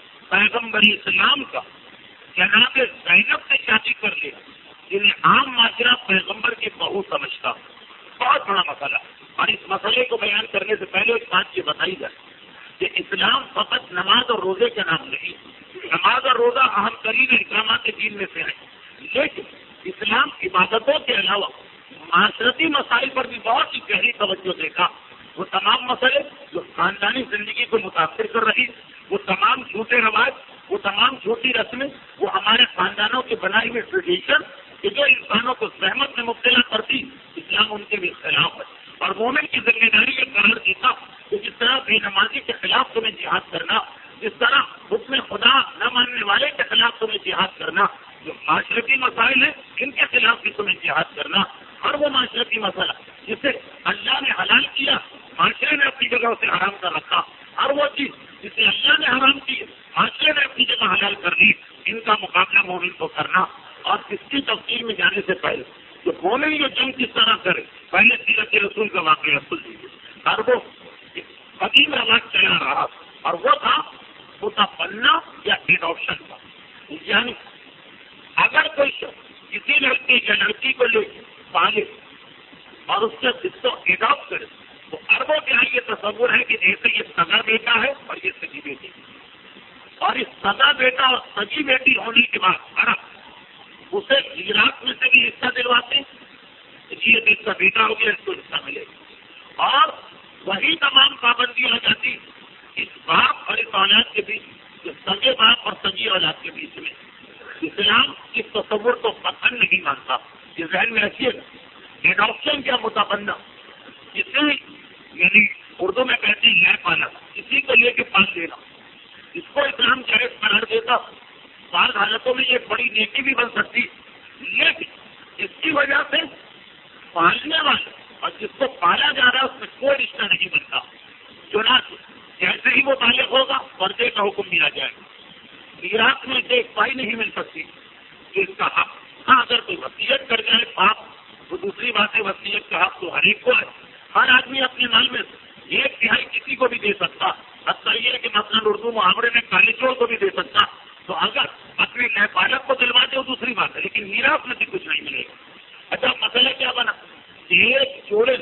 پیغمبر اسلام کا جناب زینب سے شادی کر لیا، جنہیں عام معاشرہ پیغمبر کی بہو سمجھتا. بہت بڑا مسئلہ. اور اس مسئلے کو بیان کرنے سے پہلے ایک بات یہ بتائی جائے کہ اسلام فقط نماز اور روزے کا نام نہیں. نماز اور روزہ اہم ترین احکامات دین میں سے ہیں، لیکن اسلام عبادتوں کے علاوہ معاشرتی مسائل پر بھی بہت ہی گہری توجہ دیکھا. وہ تمام مسئلے جو خاندانی زندگی کو متاثر کر رہی، وہ تمام جھوٹے رواج، وہ تمام جھوٹی رسمیں، وہ ہمارے خاندانوں کی بنائی ہوئی ٹریڈیشن کہ جو انسانوں کو زحمت میں مبتلا کرتی، اسلام ان کے بھی خلاف ہے. اور مومن کی ذمہ داری یہ قرار دیتا کہ جس طرح بے نمازی کے خلاف تمہیں جہاد کرنا، جس طرح حکم خدا نہ ماننے والے کے خلاف تمہیں جہاد کرنا، جو معاشرتی مسائل ہیں ان کے خلاف بھی تمہیں جہاد کرنا. اور وہ معاشرتی مسئلہ جسے اللہ نے حلال کیا، معاشرے نے اپنی جگہ سے حرام کر رکھا، اور وہ چیز جسے اللہ نے حرام کی، معاشرے نے اپنی جگہ حلال کر دی، ان کا مقابلہ مومن کو کرنا. اور اس کی تفصیل میں جانے سے پہلے جو مومن یہ جنگ کس طرح کرے، پہلے سیرت رسول کا واقعہ سن لیجیے. اور وہ قدیم رواج چلا رہا، اور وہ تھا متبنہ یا ایڈاپشن کا. یعنی اگر کوئی شخص کسی لڑکی یا لڑکی کو لے پالے اور اس سے اس کو ایڈاپٹ کرے، تو عربوں کے یہاں یہ تصور ہے کہ جیسے یہ سگا بیٹا ہے اور یہ سگی بیٹی، اور اس سگا بیٹا اور سگی بیٹی ہونے کے بعد عرب اسے عراق میں سے بھی حصہ دلواتے ہیں. یہ اس کا بیٹا ہو گیا، اس کو حصہ ملے گا. اور وہی تمام پابندی آ جاتی اس باپ اور اس اولاد کے بیچ، جو سگے باپ اور سگی اولاد کے بیچ میں. اسلام اس تصور کو پسند نہیں مانتا. یہ ذہن میں رکھیے گا. ایڈاپشن کیا متبنہ، اسے یعنی اردو میں کہتے ہیں لے پانا، کسی کو لے کے پال دینا، اس کو اسلام جائز قرار دیتا. بعض حالتوں میں یہ بڑی نیکی بھی بن سکتی، لیکن اس کی وجہ سے پالنے والے اور جس کو پالا جا رہا ہے اس میں کوئی رشتہ نہیں بنتا. چنانچہ جیسے ہی وہ بالغ ہوگا پردے کا حکم دیا جائے گا. میراث میں سے ایک پائی نہیں مل سکتی کہ اس کا حق. ہاں اگر کوئی وصیت کر جائے باپ، تو دوسری بات ہے وصیت کا حق تو ہر ایک کو ہے. ہر آدمی اپنے مال میں 1/3 کسی کو بھی دے سکتا. حتیٰ یہ کہ مثلاً اردو محاورے میں کالی چور کو بھی دے سکتا. تو اگر اپنے نئے پالک کو دلوا دے وہ دوسری بات ہے، لیکن میراث میں سے کچھ نہیں ملے گا. اچھا مسئلہ کیا بنا؟ ایک جوڑے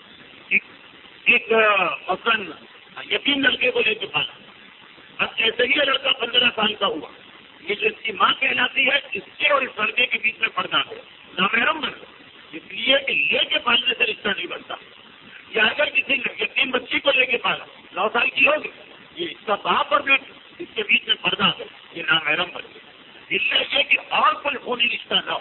ایک مثلاً یتیم لڑکے کو لے کے پالا. اب جیسے ہی یہ لڑکا 15 سال کا ہوا، یہ جو اس کی ماں کہلاتی ہے، اس کے اور اس لڑکے کے بیچ میں پردہ ہے، نامحرم بن گیا. اس لیے کہ لے کے پالنے سے رشتہ نہیں بنتا. یا اگر کسی یتیم بچی کو لے کے پالا، 9 سال کی ہوگی، یہ اس کا باپ اور بیٹا، اس کے بیچ میں پردہ ہے، یہ نامحرم بن گیا. اس لیے یہ کہ اور کوئی خونی رشتہ نہ ہو.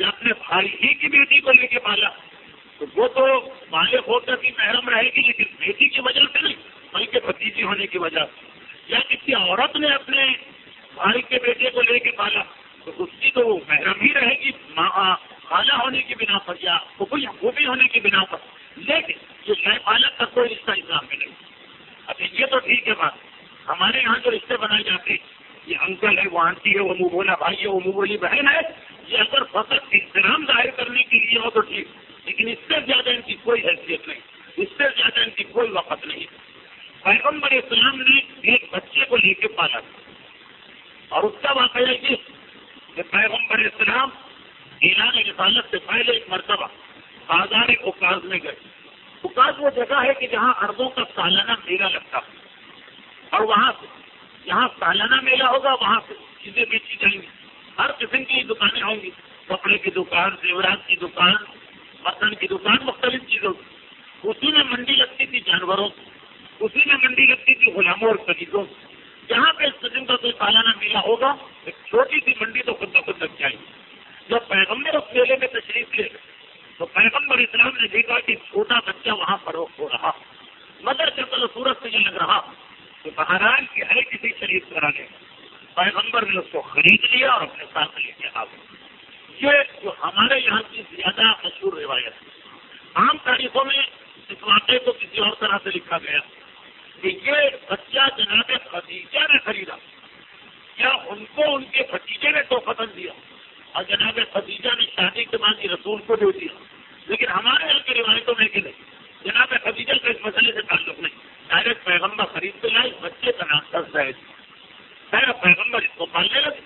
یا اپنے بھائی ہی کی بیٹی کو لے کے پالا تو وہ تو بالغ ہو کر بھی محرم رہے گی، لیکن بیٹی کی وجہ سے نہیں بلکہ بھتیجی ہونے کی وجہ سے. یا کسی عورت نے اپنے بھائی کے بیٹے کو لے کے پالا تو اس کی تو محرم ہی رہے گی خالہ ہونے کی بنا پر یا خوبی ہونے کی بنا پر. لیکن جو نئے پالک کا کوئی رشتہ اسلام میں نہیں. ابھی یہ تو ٹھیک ہے بات، ہمارے یہاں جو رشتے بنائے جاتے ہیں یہ انکل ہے، وہ آنٹی ہے، وہ منہ بولا بھائی ہے، وہ منہ بولی بہن ہے، یہ اگر فقط احترام ظاہر کرنے کے لیے ہو تو ٹھیک، لیکن اس سے زیادہ ان کی کوئی حیثیت نہیں، اس سے زیادہ ان کی کوئی وقت نہیں. پیغمبر اسلام نے ایک بچے کو لے کے پالا اور اس کا واقعہ یہ کہ پیغمبر اسلام اعلان رسالت سے پہلے ایک مرتبہ بازار اوکاز میں گئے. اوکاز وہ جگہ ہے کہ جہاں اربوں کا سالانہ میلہ لگتا ہے، اور وہاں سے جہاں سالانہ میلہ ہوگا وہاں سے چیزیں بیچی جائیں گی، ہر قسم کی دکانیں ہوں گی، کپڑے کی دکان، زیورات کی دکان، برتن کی دکان، مختلف چیزوں کی. اسی میں منڈی لگتی تھی جانوروں کی، اسی میں منڈی لگتی تھی غلاموں اور خریدوں کی. جہاں پہ اس قسم کا کوئی سالانہ میلہ ہوگا ایک چھوٹی سی منڈی تو خود بخود لگ جائے گی. جب پیغمبر اس میلے میں تشریف لے گئے تو پیغمبر اسلام نے دیکھا کہ چھوٹا بچہ وہاں فروخت ہو رہا، مگر شکل و صورت سے یہ لگ رہا کہ بہرحال کی ہے کسی شریف کرانے. پیغمبر نے اس کو خرید لیا اور اپنے ساتھ لے کے آ گئے. یہ جو ہمارے یہاں کی زیادہ مشہور روایت ہے. عام تاریخوں میں اس واقعے کو کسی اور طرح سے لکھا گیا کہ یہ بچہ جناب خدیجہ نے خریدا یا ان کو ان کے بھتیجے نے توفتاً دیا اور جناب خدیجہ نے شادی کے بعد رسول کو دے دیا. لیکن ہمارے یہاں کی روایتوں میں کہ نہیں، جناب خدیجہ کا اس مسئلے سے تعلق نہیں، ڈائریکٹ پیغمبر خرید کے لائے. بچے کا نام دس ہے، پیغمبر اس کو پالنے لگے.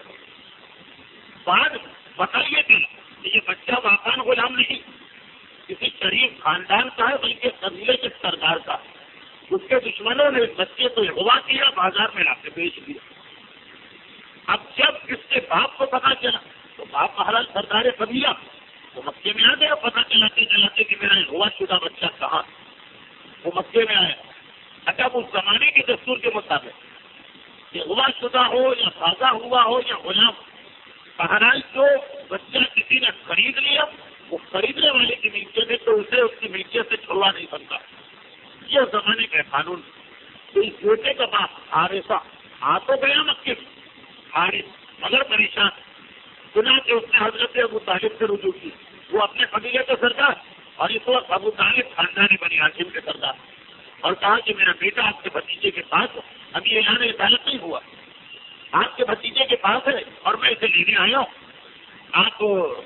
بعد بتائیے کہ یہ بچہ واقعان غلام نہیں، کسی شریف خاندان کا ہے بلکہ قبیلے کے سردار کا. اس کے دشمنوں نے اس بچے کو اغوا کیا، بازار میں لا کے بیچ دیا. اب جب اس کے باپ کو پتا چلا تو باپ بہرحال سردار قبیلہ وہ مکے میں آ گیا. پتا چلاتے کہ میرا اغوا شدہ بچہ کہاں، وہ مکے میں آیا. اچھا اس زمانے کے دستور کے مطابق اغوا شدہ ہو یا تازہ ہوا ہو یا غلام، بہرحال جو بچہ کسی نے خرید لیا وہ خریدنے والے کی ملکیت ہے تو اسے اس کی ملکیت سے چھڑوا نہیں سکتا. یہ زمانے کا قانون. تو اس بیٹے کا باپ حارثہ آ تو گیا مکے میں، حارث مگر پریشان. سنا کہ اس نے حضرت ابو طالب سے رجوع کی، وہ اپنے قبیلے کے سردار اور اس وقت ابو طالب خاندان بنی ہاشم کے سردار، اور کہا کہ میرا بیٹا آپ کے بھتیجے کے پاس ابھی یہ یہاں عدالت نہیں ہوا، آپ کے بھتیجے کے پاس ہے اور میں اسے لینے آیا ہوں. آپ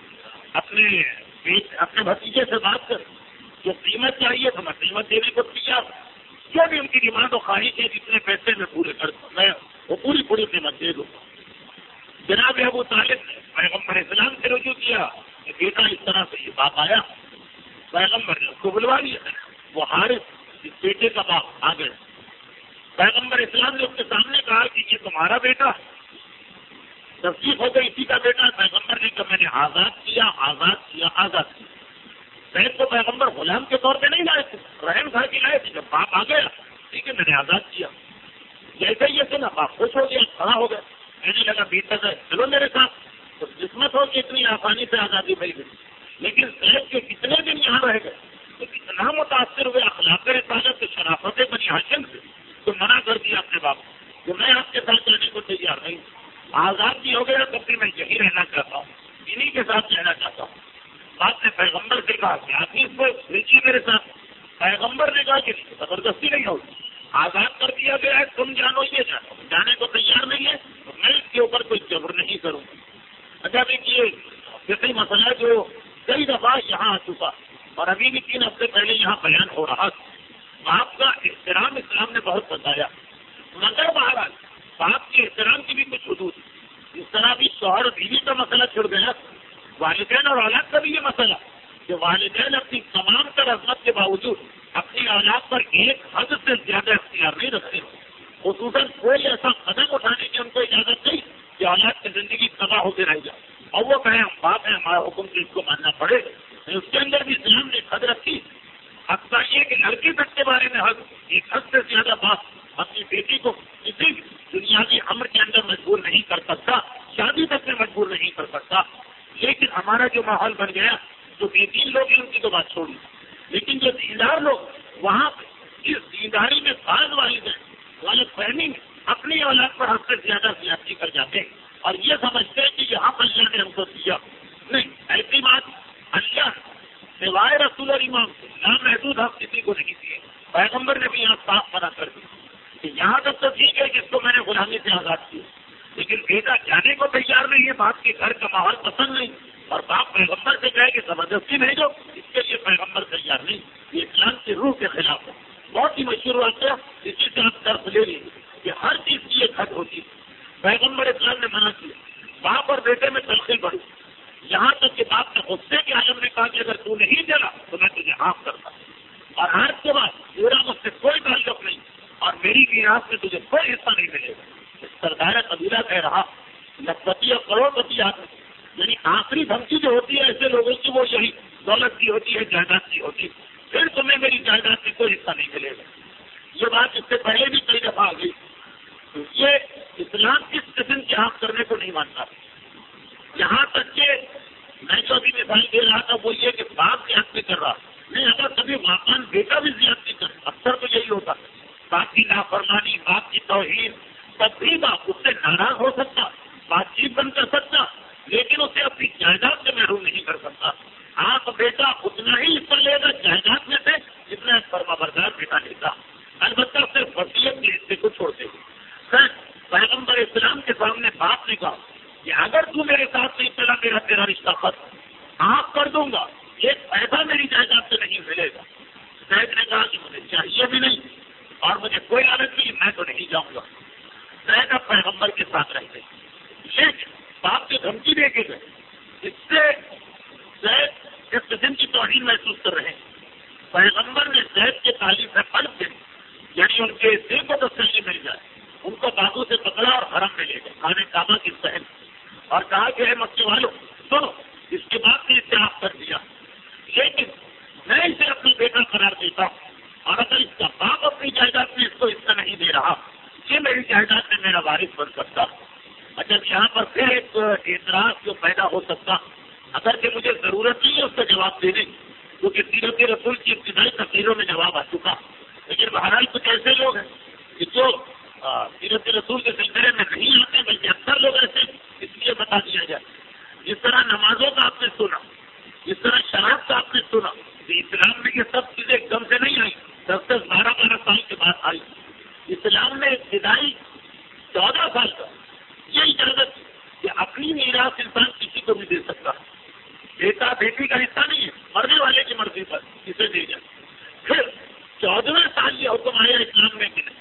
اپنے بھتیجے سے بات کر، جو قیمت چاہیے تو میں قیمت دینے کو تیار ہوں. جو بھی ان کی ڈیمانڈ و خواہش ہے جتنے پیسے میں پورے کر دوں، میں وہ پوری قیمت دے دوں. جناب ابو طالب نے پیغمبر اسلام سے رجوع کیا کہ بیٹا اس طرح سے یہ بات آیا. پیغمبر نے اس کو بلوا لیا. وہ حارث اس بیٹے کا باپ آ گئے. پیغمبر اسلام نے اس کے سامنے کہا کہ یہ تمہارا بیٹا، تصدیق ہو گئی اسی کا بیٹا. پیغمبر نے کہا میں نے آزاد کیا. شہد کو پیغمبر غلام کے طور پہ نہیں لائے تھے، رحم گھر کی لائے تھے. جب باپ آ گیا ٹھیک ہے میں نے آزاد کیا. جیسے یہ سنا باپ خوش ہو گیا، کھڑا ہو گیا. کہنے لگا بیٹا ہے چلو میرے ساتھ. تو قسمت ہو کہ اتنی آسانی سے آزادی مل گئی. لیکن شہد کے کتنے دن یہاں رہ گئے تو کتنا متاثر ہوئے اخلاق رسالت سے، شرافت بنی ہاشم سے، تو منع کر دیا اپنے باپ کہ میں آپ کے ساتھ رہنے کو تیار نہیں. آزاد بھی ہو گیا تب بھی میں یہی رہنا چاہتا ہوں، انہیں کے ساتھ رہنا چاہتا ہوں. باپ نے پیغمبر سے کہا کہ آپ اس کو بھیجیے میرے ساتھ. پیغمبر نے کہا کہ زبردستی نہیں ہوگی، آزاد کر دیا گیا ہے، تم جانو یہ جانو. جانے کو تیار نہیں ہے تو میں اس کے اوپر کوئی جبر نہیں کروں. اچھا دیکھیے جیسے مسئلہ جو کئی دفعہ یہاں آ چکا اور ابھی بھی 3 ہفتے پہلے یہاں بیان ہو رہا تھا. باپ کا احترام اسلام نے بہت بتایا، مگر بہرحال باپ کے احترام کی بھی کچھ حدود. اس طرح بھی شوہر بیوی کا مسئلہ چھڑ گیا، والدین اور اولاد کا بھی یہ مسئلہ کہ والدین اپنی تمام تر عظمت کے باوجود اپنی اولاد پر ایک حد سے زیادہ اختیار نہیں رکھتے. خصوصاً کوئی ایسا قدم اٹھانے کی ان کو اجازت نہیں کہ اولاد کی زندگی تباہ ہوتے رہ جائے اور وہ کہیں ہم باپ ہیں ہمارا حکم سے اس کو ماننا پڑے. اس کے اندر بھی اسلام نے حد رکھی. حتیٰ یہ کہ لڑکی تک کے بارے میں حد، ایک حد سے زیادہ باپ اپنی بیٹی کو کسی دنیاوی امر کے اندر مجبور نہیں کر سکتا، شادی تک میں مجبور نہیں کر سکتا. لیکن ہمارا جو ماحول بن گیا تو بے دین لوگ ان کی تو بات چھوڑی، لیکن جو دیندار لوگ وہاں اس دینداری میں بعض غلط فہمی میں اپنی اولاد پر حد سے زیادہ زیادتی کر جاتے ہیں اور یہ سمجھتے ہیں کہ یہاں پر اللہ نے ہم کو دیا. نہیں، ایسی بات اللہ سوائے رسول اور امام سے نامحدود حق کسی کو نہیں دیے. پیغمبر نے بھی یہاں صاف منع کر دی کہ یہاں تک تو ٹھیک ہے کہ اس کو میں نے غلامی سے آزاد کیا، لیکن بیٹا جانے کو تیار نہیں ہے، باپ کے گھر کا ماحول پسند نہیں اور باپ پیغمبر سے کہے کہ زبردستی بھیجو، اس کے لیے پیغمبر تیار نہیں. یہ اسلام کی روح کے خلاف ہے. بہت ہی مشہور واقعہ، اسی سے آپ طرف لے لیجیے کہ ہر چیز کی ایک حد ہوتی ہے. پیغمبر اسلام نے منع کیا باپ اور بیٹے میں تلخی بڑھی، یہاں تک کہ باپ نے غصے کے عالم نے کہا کہ اگر تو نہیں چلا تو میں تجھے معاف کرتا، اور آج کے بعد میرا مجھ سے کوئی تعلق نہیں اور میری میراث میں تجھے کوئی حصہ نہیں ملے گا. سردار قبیلہ کہہ رہا لکھپتی اور کروڑ پتی آدمی، یعنی آخری دھمکی جو ہوتی ہے ایسے لوگوں کی وہ یہی دولت کی ہوتی ہے، جائیداد کی ہوتی ہے، پھر تمہیں میری جائیداد میں کوئی حصہ نہیں ملے گا. یہ بات اس سے پہلے بھی کئی دفعہ آ گئی. یہ اسلام کس قسم کی آنکھ کرنے کو نہیں مانتا. یہاں تک کہ میں جو ابھی مثال دے رہا تھا وہ یہ کہ باپ زیادتی کر رہا نہیں، اگر کبھی واقعان بیٹا بھی زیادتی کر، اکثر تو یہی ہوتا باپ کی نافرمانی، باپ کی توہین، تب بھی باپ اس سے ناراض ہو سکتا، بات چیت بند کر سکتا، لیکن اسے اپنی جائیداد سے محروم نہیں کر سکتا. آپ بیٹا اتنا ہی حصہ لے گا جائیداد میں سے جتنا فرما بردار بیٹا لیتا، البتہ صرف وصیت کے حصے کو چھوڑتے ہوئے. پیغمبر اسلام کے سامنے باپ نے کہا کہ اگر تو میرے ساتھ نہیں چلا میرا تیرا رشتہ ختم، آپ کر دوں گا، ایک پیسہ میری جائیداد سے نہیں ملے گا. زید نے کہا کہ مجھے چاہیے بھی نہیں اور مجھے کوئی عادت نہیں، میں تو نہیں جاؤں گا. زید اب پیغمبر کے ساتھ رہتے، لیکن باپ کی دھمکی دے کے گئے. اس سے زید اس قسم کی توہین محسوس کر رہے ہیں. پیغمبر نے زید کے تعلیم سے پلٹ دے، یعنی ان کے دل کو تسلی مل جائے، ان کو بازو سے پکڑا اور حرم میں لے گئے خانے کعبہ کی پہن اور کہا کہ اے مکے والوں سنو، اس کے بعد نے اتحاد کر دیا، لیکن میں اسے اپنا بیٹا قرار دیتا ہوں اور اگر اس کا باپ اپنی جائیداد میں اس کو حصہ نہیں دے رہا، یہ میری جائیداد میں میرا وارث بن سکتا. اچھا، یہاں پر پھر ایک اعتراض جو پیدا ہو سکتا، اگر کہ مجھے ضرورت نہیں ہے اس کا جواب دینے، کیونکہ سیرت رسول کی ابتدائی تقریروں میں جواب آ چکا، لیکن بہرحال کچھ ایسے لوگ ہیں کہ جو سیرت رسول کے سلسلے میں نہیں آتے بلکہ اکثر لوگ ایسے، اس لیے بتا دیا جائے. جس طرح نمازوں کا آپ نے سنا، جس طرح شراب کا آپ نے سنا، کہ اسلام میں یہ سب چیزیں ایک دم سے نہیں آئی، 10 12 سال کے بعد آئی. اسلام میں ابتدائی 14 سال کا یہ اجازت کہ اپنی میراث انسان کسی کو بھی دے سکتا، بیٹا بیٹی کا حصہ نہیں ہے، مرنے والے کی مرضی پر کسے دے جائے. پھر 14ویں سال یہ حکم آیا اسلام میں کہ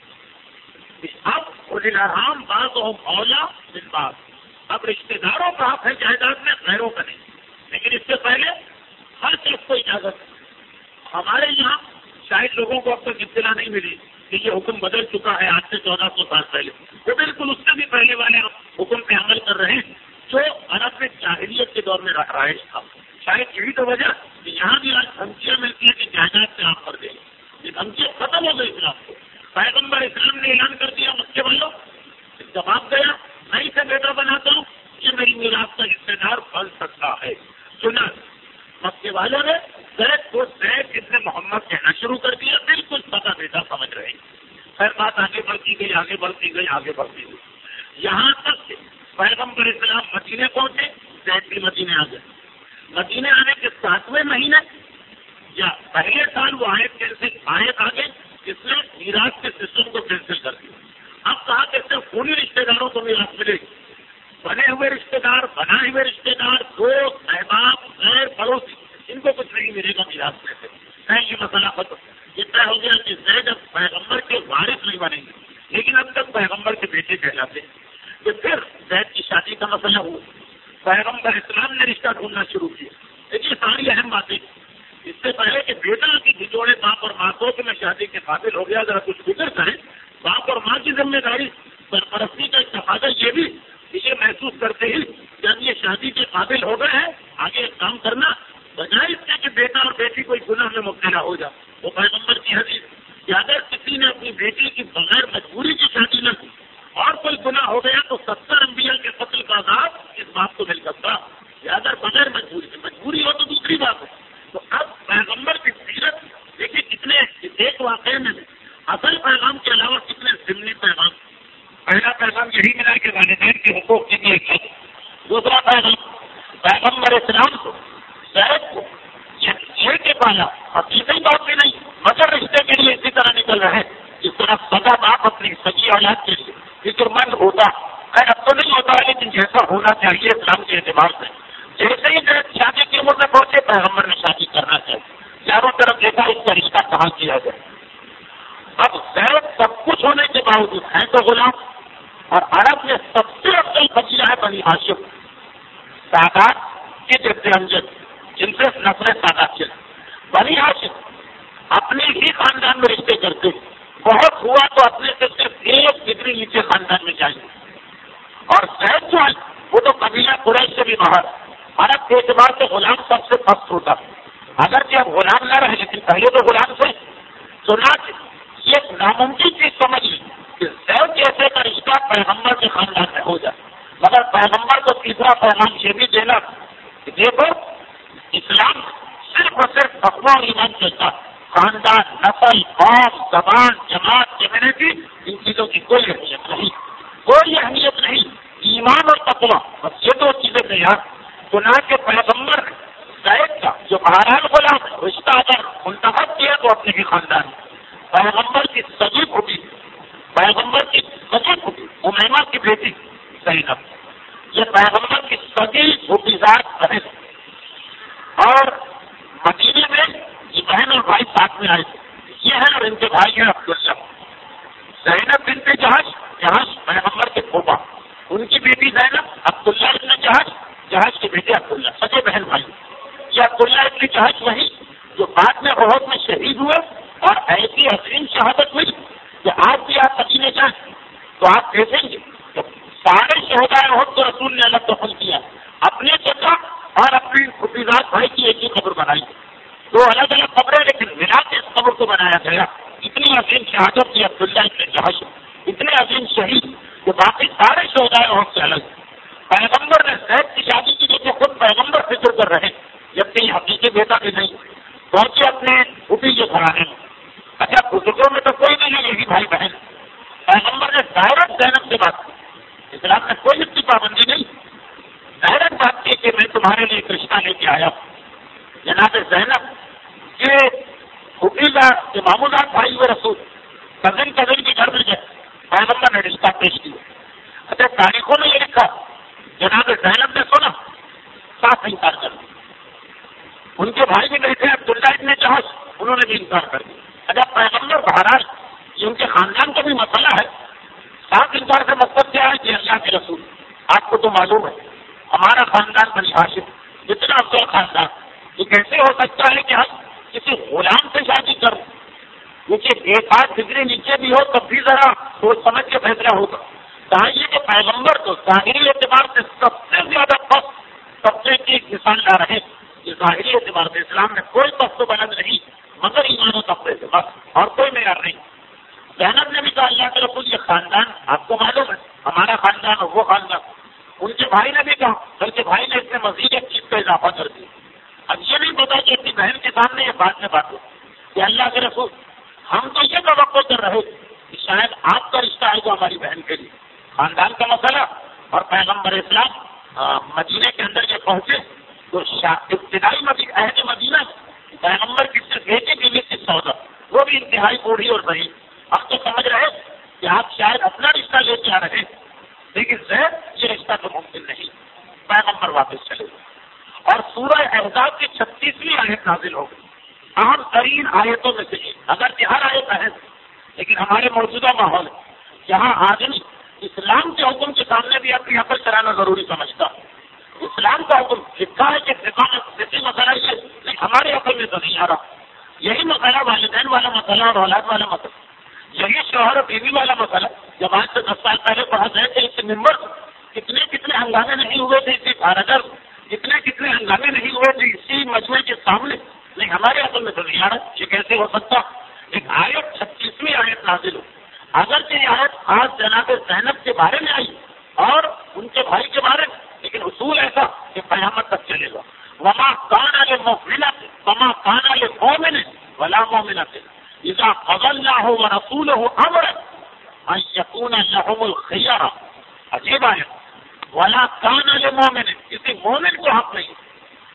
اب الارحام بعض اولا من بعض، اب رشتے داروں کا حق ہے جائیداد میں، غیروں کا نہیں. لیکن اس سے پہلے ہر شخص کو اجازت ہے. ہمارے یہاں شاید لوگوں کو اب تک اطلاع نہیں ملی کہ یہ حکم بدل چکا ہے آج سے 1400 سال پہلے. وہ بالکل اس سے بھی پہلے والے حکم پہ عمل کر رہے ہیں جو عرب میں جاہلیت کے دور میں رائج تھا. شاید یہی تو وجہ کہ یہاں بھی آج دھمکیاں ملتی ہیں کہ جائیداد سے آپ کر دیں. یہ دھمکیاں ختم ہو گئی اسلام کو. پیغمبر اسلام نے اعلان کر دیا مکے والوں، جواب گیا میں اسے بیٹا بناتا ہوں، یہ میری میراث کا حصے دار بن سکتا ہے. سنا مکے والوں نے زید کو زید ابن محمد کہنا شروع کر دیا، بالکل پتا بیٹا سمجھ رہے ہیں. خیر بات آگے بڑھتی گئی، آگے بڑھتی گئی، آگے بڑھتی گئی، یہاں تک کہ پیغمبر اسلام مدینے پہنچے، زید بھی مدینے آ گئے. مدینے آنے کے 7ویں مہینے یا پہلے سال وہ آیت آگے اس نے میراث کے سسٹم کو کینسل کر دیا. اب کہا کہ صرف خونی رشتے داروں کو میراث ملے گی، بنے ہوئے رشتے دار، بنائے ہوئے رشتے دار، دوست، احباب، غیر پڑوسی، ان کو کچھ نہیں ملے گا میراث میں سے. یہ مسئلہ ختم. اتنا ہو گیا کہ زید اب پیغمبر کے وارث نہیں بنیں گے، لیکن اب تک پیغمبر کے بیٹے کہلاتے ہیں. کہ پھر زید کی شادی کا مسئلہ ہوا، پیغمبر اسلام نے رشتہ ڈھونڈنا شروع کیا. یہ ساری اہم باتیں اس سے پہلے کہ بیٹا کی بھجوڑے باپ اور ماں کو کہ میں شادی کے قابل ہو گیا، ذرا کچھ فکر کریں. باپ اور ماں کی ذمہ داری، سرپرستی کا تقاضا یہ بھی یہ محسوس کرتے ہی جب یہ شادی کے قابل ہو گئے ہیں آگے ایک کام کرنا، بجائے اس کے کہ بیٹا اور بیٹی کوئی گناہ میں مبتلا ہو جائے. وہ پیغمبر کی حدیث کہ اگر کسی نے اپنی بیٹی کی بغیر مجبوری کی شادی نہ کی اور کوئی گناہ ہو گیا تو 70 انبیاء کے قتل کا عذاب اس بات کو مل سکتا. پیغمبر اسلام کو زید کو یہ کہ پالا حقیقی بات بھی نہیں مگر رشتے کے لیے اسی طرح نکل رہے جس طرح سگا باپ اپنی سچی اولاد کے لیے فکر مند ہوتا خیر اب تو نہیں ہوتا لیکن جیسا ہونا چاہیے اسلام کے اعتبار سے جیسے ہی شادی کی عمر میں پہنچے پیغمبر نے شادی کرنا چاہیے چاروں طرف دیکھا اس کا رشتہ کہاں کیا جائے. اب زید سب کچھ ہونے کے باوجود ہے تو غلام اور عرب میں سب سے افضل قبیلہ ہے بنی ہاشم سادات کے جد امجد جن سے نسل سادات چلے. بنی ہاشم اپنے ہی خاندان میں رشتے کرتے بہت ہوا تو اپنے سے صرف ایک ڈگری نیچے خاندان میں چاہیے. اور زید جو ہے وہ تو قبیلہ قریش سے بھی باہر عرب کے اعتبار سے غلام سب سے پست ہوتا اگر کہ اب غلام نہ رہے لیکن پہلے تو غلام سے چنانچہ یہ ناممکن چیز سمجھ لی کہ زید جیسے کا رشتہ پیغمبر کے خاندان میں ہو جائے مگر پیغمبر کو تیسرا پیغام یہ بھی دینا کہ دیکھو اسلام صرف اور صرف تقویٰ اور ایمان چلتا خاندان نسل قوم زبان جماعت کمیونٹی ان چیزوں کی کوئی اہمیت نہیں ایمان اور تقویٰ بس یہ دو چیزیں تیار چنانچہ پیغمبر زید کا جو بہرحال غلام رشتہ اگر منتخب کیا تو اپنے ہی خاندان پیغمبر کی سگی پھوٹی امیمہ کی بیٹی زینب یہ پیغمبر کی سگی پھوٹی ذات بہن اور مدینے میں یہ بہن اور بھائی ساتھ میں آئے تھے یہ ہے اور ان کے بھائی ہیں عبداللہ زینب بنت جہش پیغمبر کے پھوپھا ان کی بیٹی زینب عبداللہ ابن جہش کے بیٹے عبداللہ سگے بہن بھائی یہ عبداللہ ابن جہش وہی جو بعد میں احد میں شہید ہوئے اور ایسی عظیم شہادت ہوئی کہ آج بھی آپ مدینے جائیں تو آپ دیکھیں گے کہ سارے شہداء احد کو رسول نے الگ دفن کیا اپنے چچا اور اپنی خفیزات بھائی کی ایک ہی قبر بنائی دو الگ الگ قبریں لیکن ملا کے اس قبر کو بنایا گیا. اتنی عظیم شہادت کی عبداللہ ابن جہش اتنے عظیم شہید کہ باقی سارے شہداء احد سے الگ. پیغمبر نے زید کی شادی کی جیسے خود پیغمبر فکر کر رہے جبکہ حقیقی بیٹا بھی نہیں پہنچے اپنے پھوپھی کے گھرانے میں. اچھا بزرگوں میں تو کوئی نہیں ہے یہی بھائی بہن پیغمبر نے ڈائریکٹ زینب سے بات کی اسلام میں کوئی اس کی پابندی نہیں ڈائریکٹ بات کی کہ میں تمہارے لیے ایک رشتہ لے کے آیا جناب زینب کے پھوپھی کا جو مامودار بھائی ہوئے رسول کزن کے گھر میں گئے پیغمبر نے رشتہ پیش کیا. اچھا تاریخوں میں یہ لکھا جناب زینب نے سنا صاف انکار کر دیا ان کے بھائی بھی بیٹھے عبداللہ ابن جہش انہوں نے بھی انکار کر دیا. اچھا پیغمبر بہرحال یہ ان کے خاندان کا بھی مسئلہ ہے صاف انکار کا مطلب کیا ہے کہ اللہ کے رسول آپ کو تو معلوم ہے ہمارا خاندان بنی ہاشم جتنا افضل خاندان یہ کیسے ہو سکتا ہے کہ ہم کسی غلام سے شادی کریں کیونکہ ایک آدھ ڈگری نیچے بھی ہو تب بھی ذرا سوچ سمجھ کے فیصلہ ہوگا. چاہیے کہ پیغمبر کو ظاہری اعتبار سے سب سے زیادہ پست طبقے کی مثال نہ رہے یہ ظاہری اعتبار سے اسلام میں کوئی پست و بلند نہیں مگر ایمان و طبقے سے بس اور کوئی معیار نہیں. زینب نے بھی کہا اللہ کے رسول یہ خاندان آپ کو معلوم ہے ہمارا خاندان اور وہ خاندان ان کے بھائی نے بھی کہا بلکہ بھائی نے اس میں مزید ایک چیز کا اضافہ کر دیا. اب یہ نہیں پتا کہ اپنی بہن کے سامنے یہ بات میں بات ہو کہ اللہ کے رسول ہم تو یہ توقع کر رہے کہ شاید آپ کا رشتہ آئے گا ہماری بہن کے لیے خاندان کا مسئلہ اور پیغمبر اسلام مدینے کے اندر جب پہنچے تو ابتدائی اہل مدینہ پیغمبر کی صرف ایک ہی بیوی کی سودا وہ بھی انتہائی بوڑھی اور بڑی ہم تو سمجھ رہے کہ آپ شاید اپنا رشتہ لے کے آ رہے لیکن زید یہ رشتہ تو ممکن نہیں. پیغمبر واپس چلے گئے اور سورہ احزاب کی 36ویں آیت نازل ہو گئی اہم ترین آیتوں میں سے اگر کہ ہر آیت اہم لیکن ہمارے موجودہ ماحول جہاں آدمی اسلام کے حکم کے سامنے بھی اپنی عقل چلانا ضروری سمجھتا اسلام کا حکم لکھا ہے کہ کسی مسئلہ یہ نہیں ہمارے عقل میں تو نہیں آ رہا یہی مسئلہ والدین والا مسئلہ اور اولاد والا مسئلہ یہی شوہر اور بیوی والا مسئلہ جب آج سے 10 سال پہلے پڑھا گئے تھے اس ممبر کتنے ہنگامے نہیں ہوئے تھے اسی بھارت کتنے ہنگامے نہیں ہوئے تھے اسی مجمع کے سامنے نہیں ہمارے عقل میں تو نہیں آ رہا یہ کیسے ہو سکتا. ایک آیت 36ویں آیت نازل ہو اگر یہ آیت خاص جناب زینب کے بارے میں آئی اور ان کے بھائی کے بارے میں لیکن اصول ایسا کہ قیامت تک چلے گا وما کان للمؤمن ولا مؤمنۃ اذا قضى الله ورسوله امرا ان يكون لهم الخيار عجیب آیت ولا کان للمؤمن کسی مومن کو حق نہیں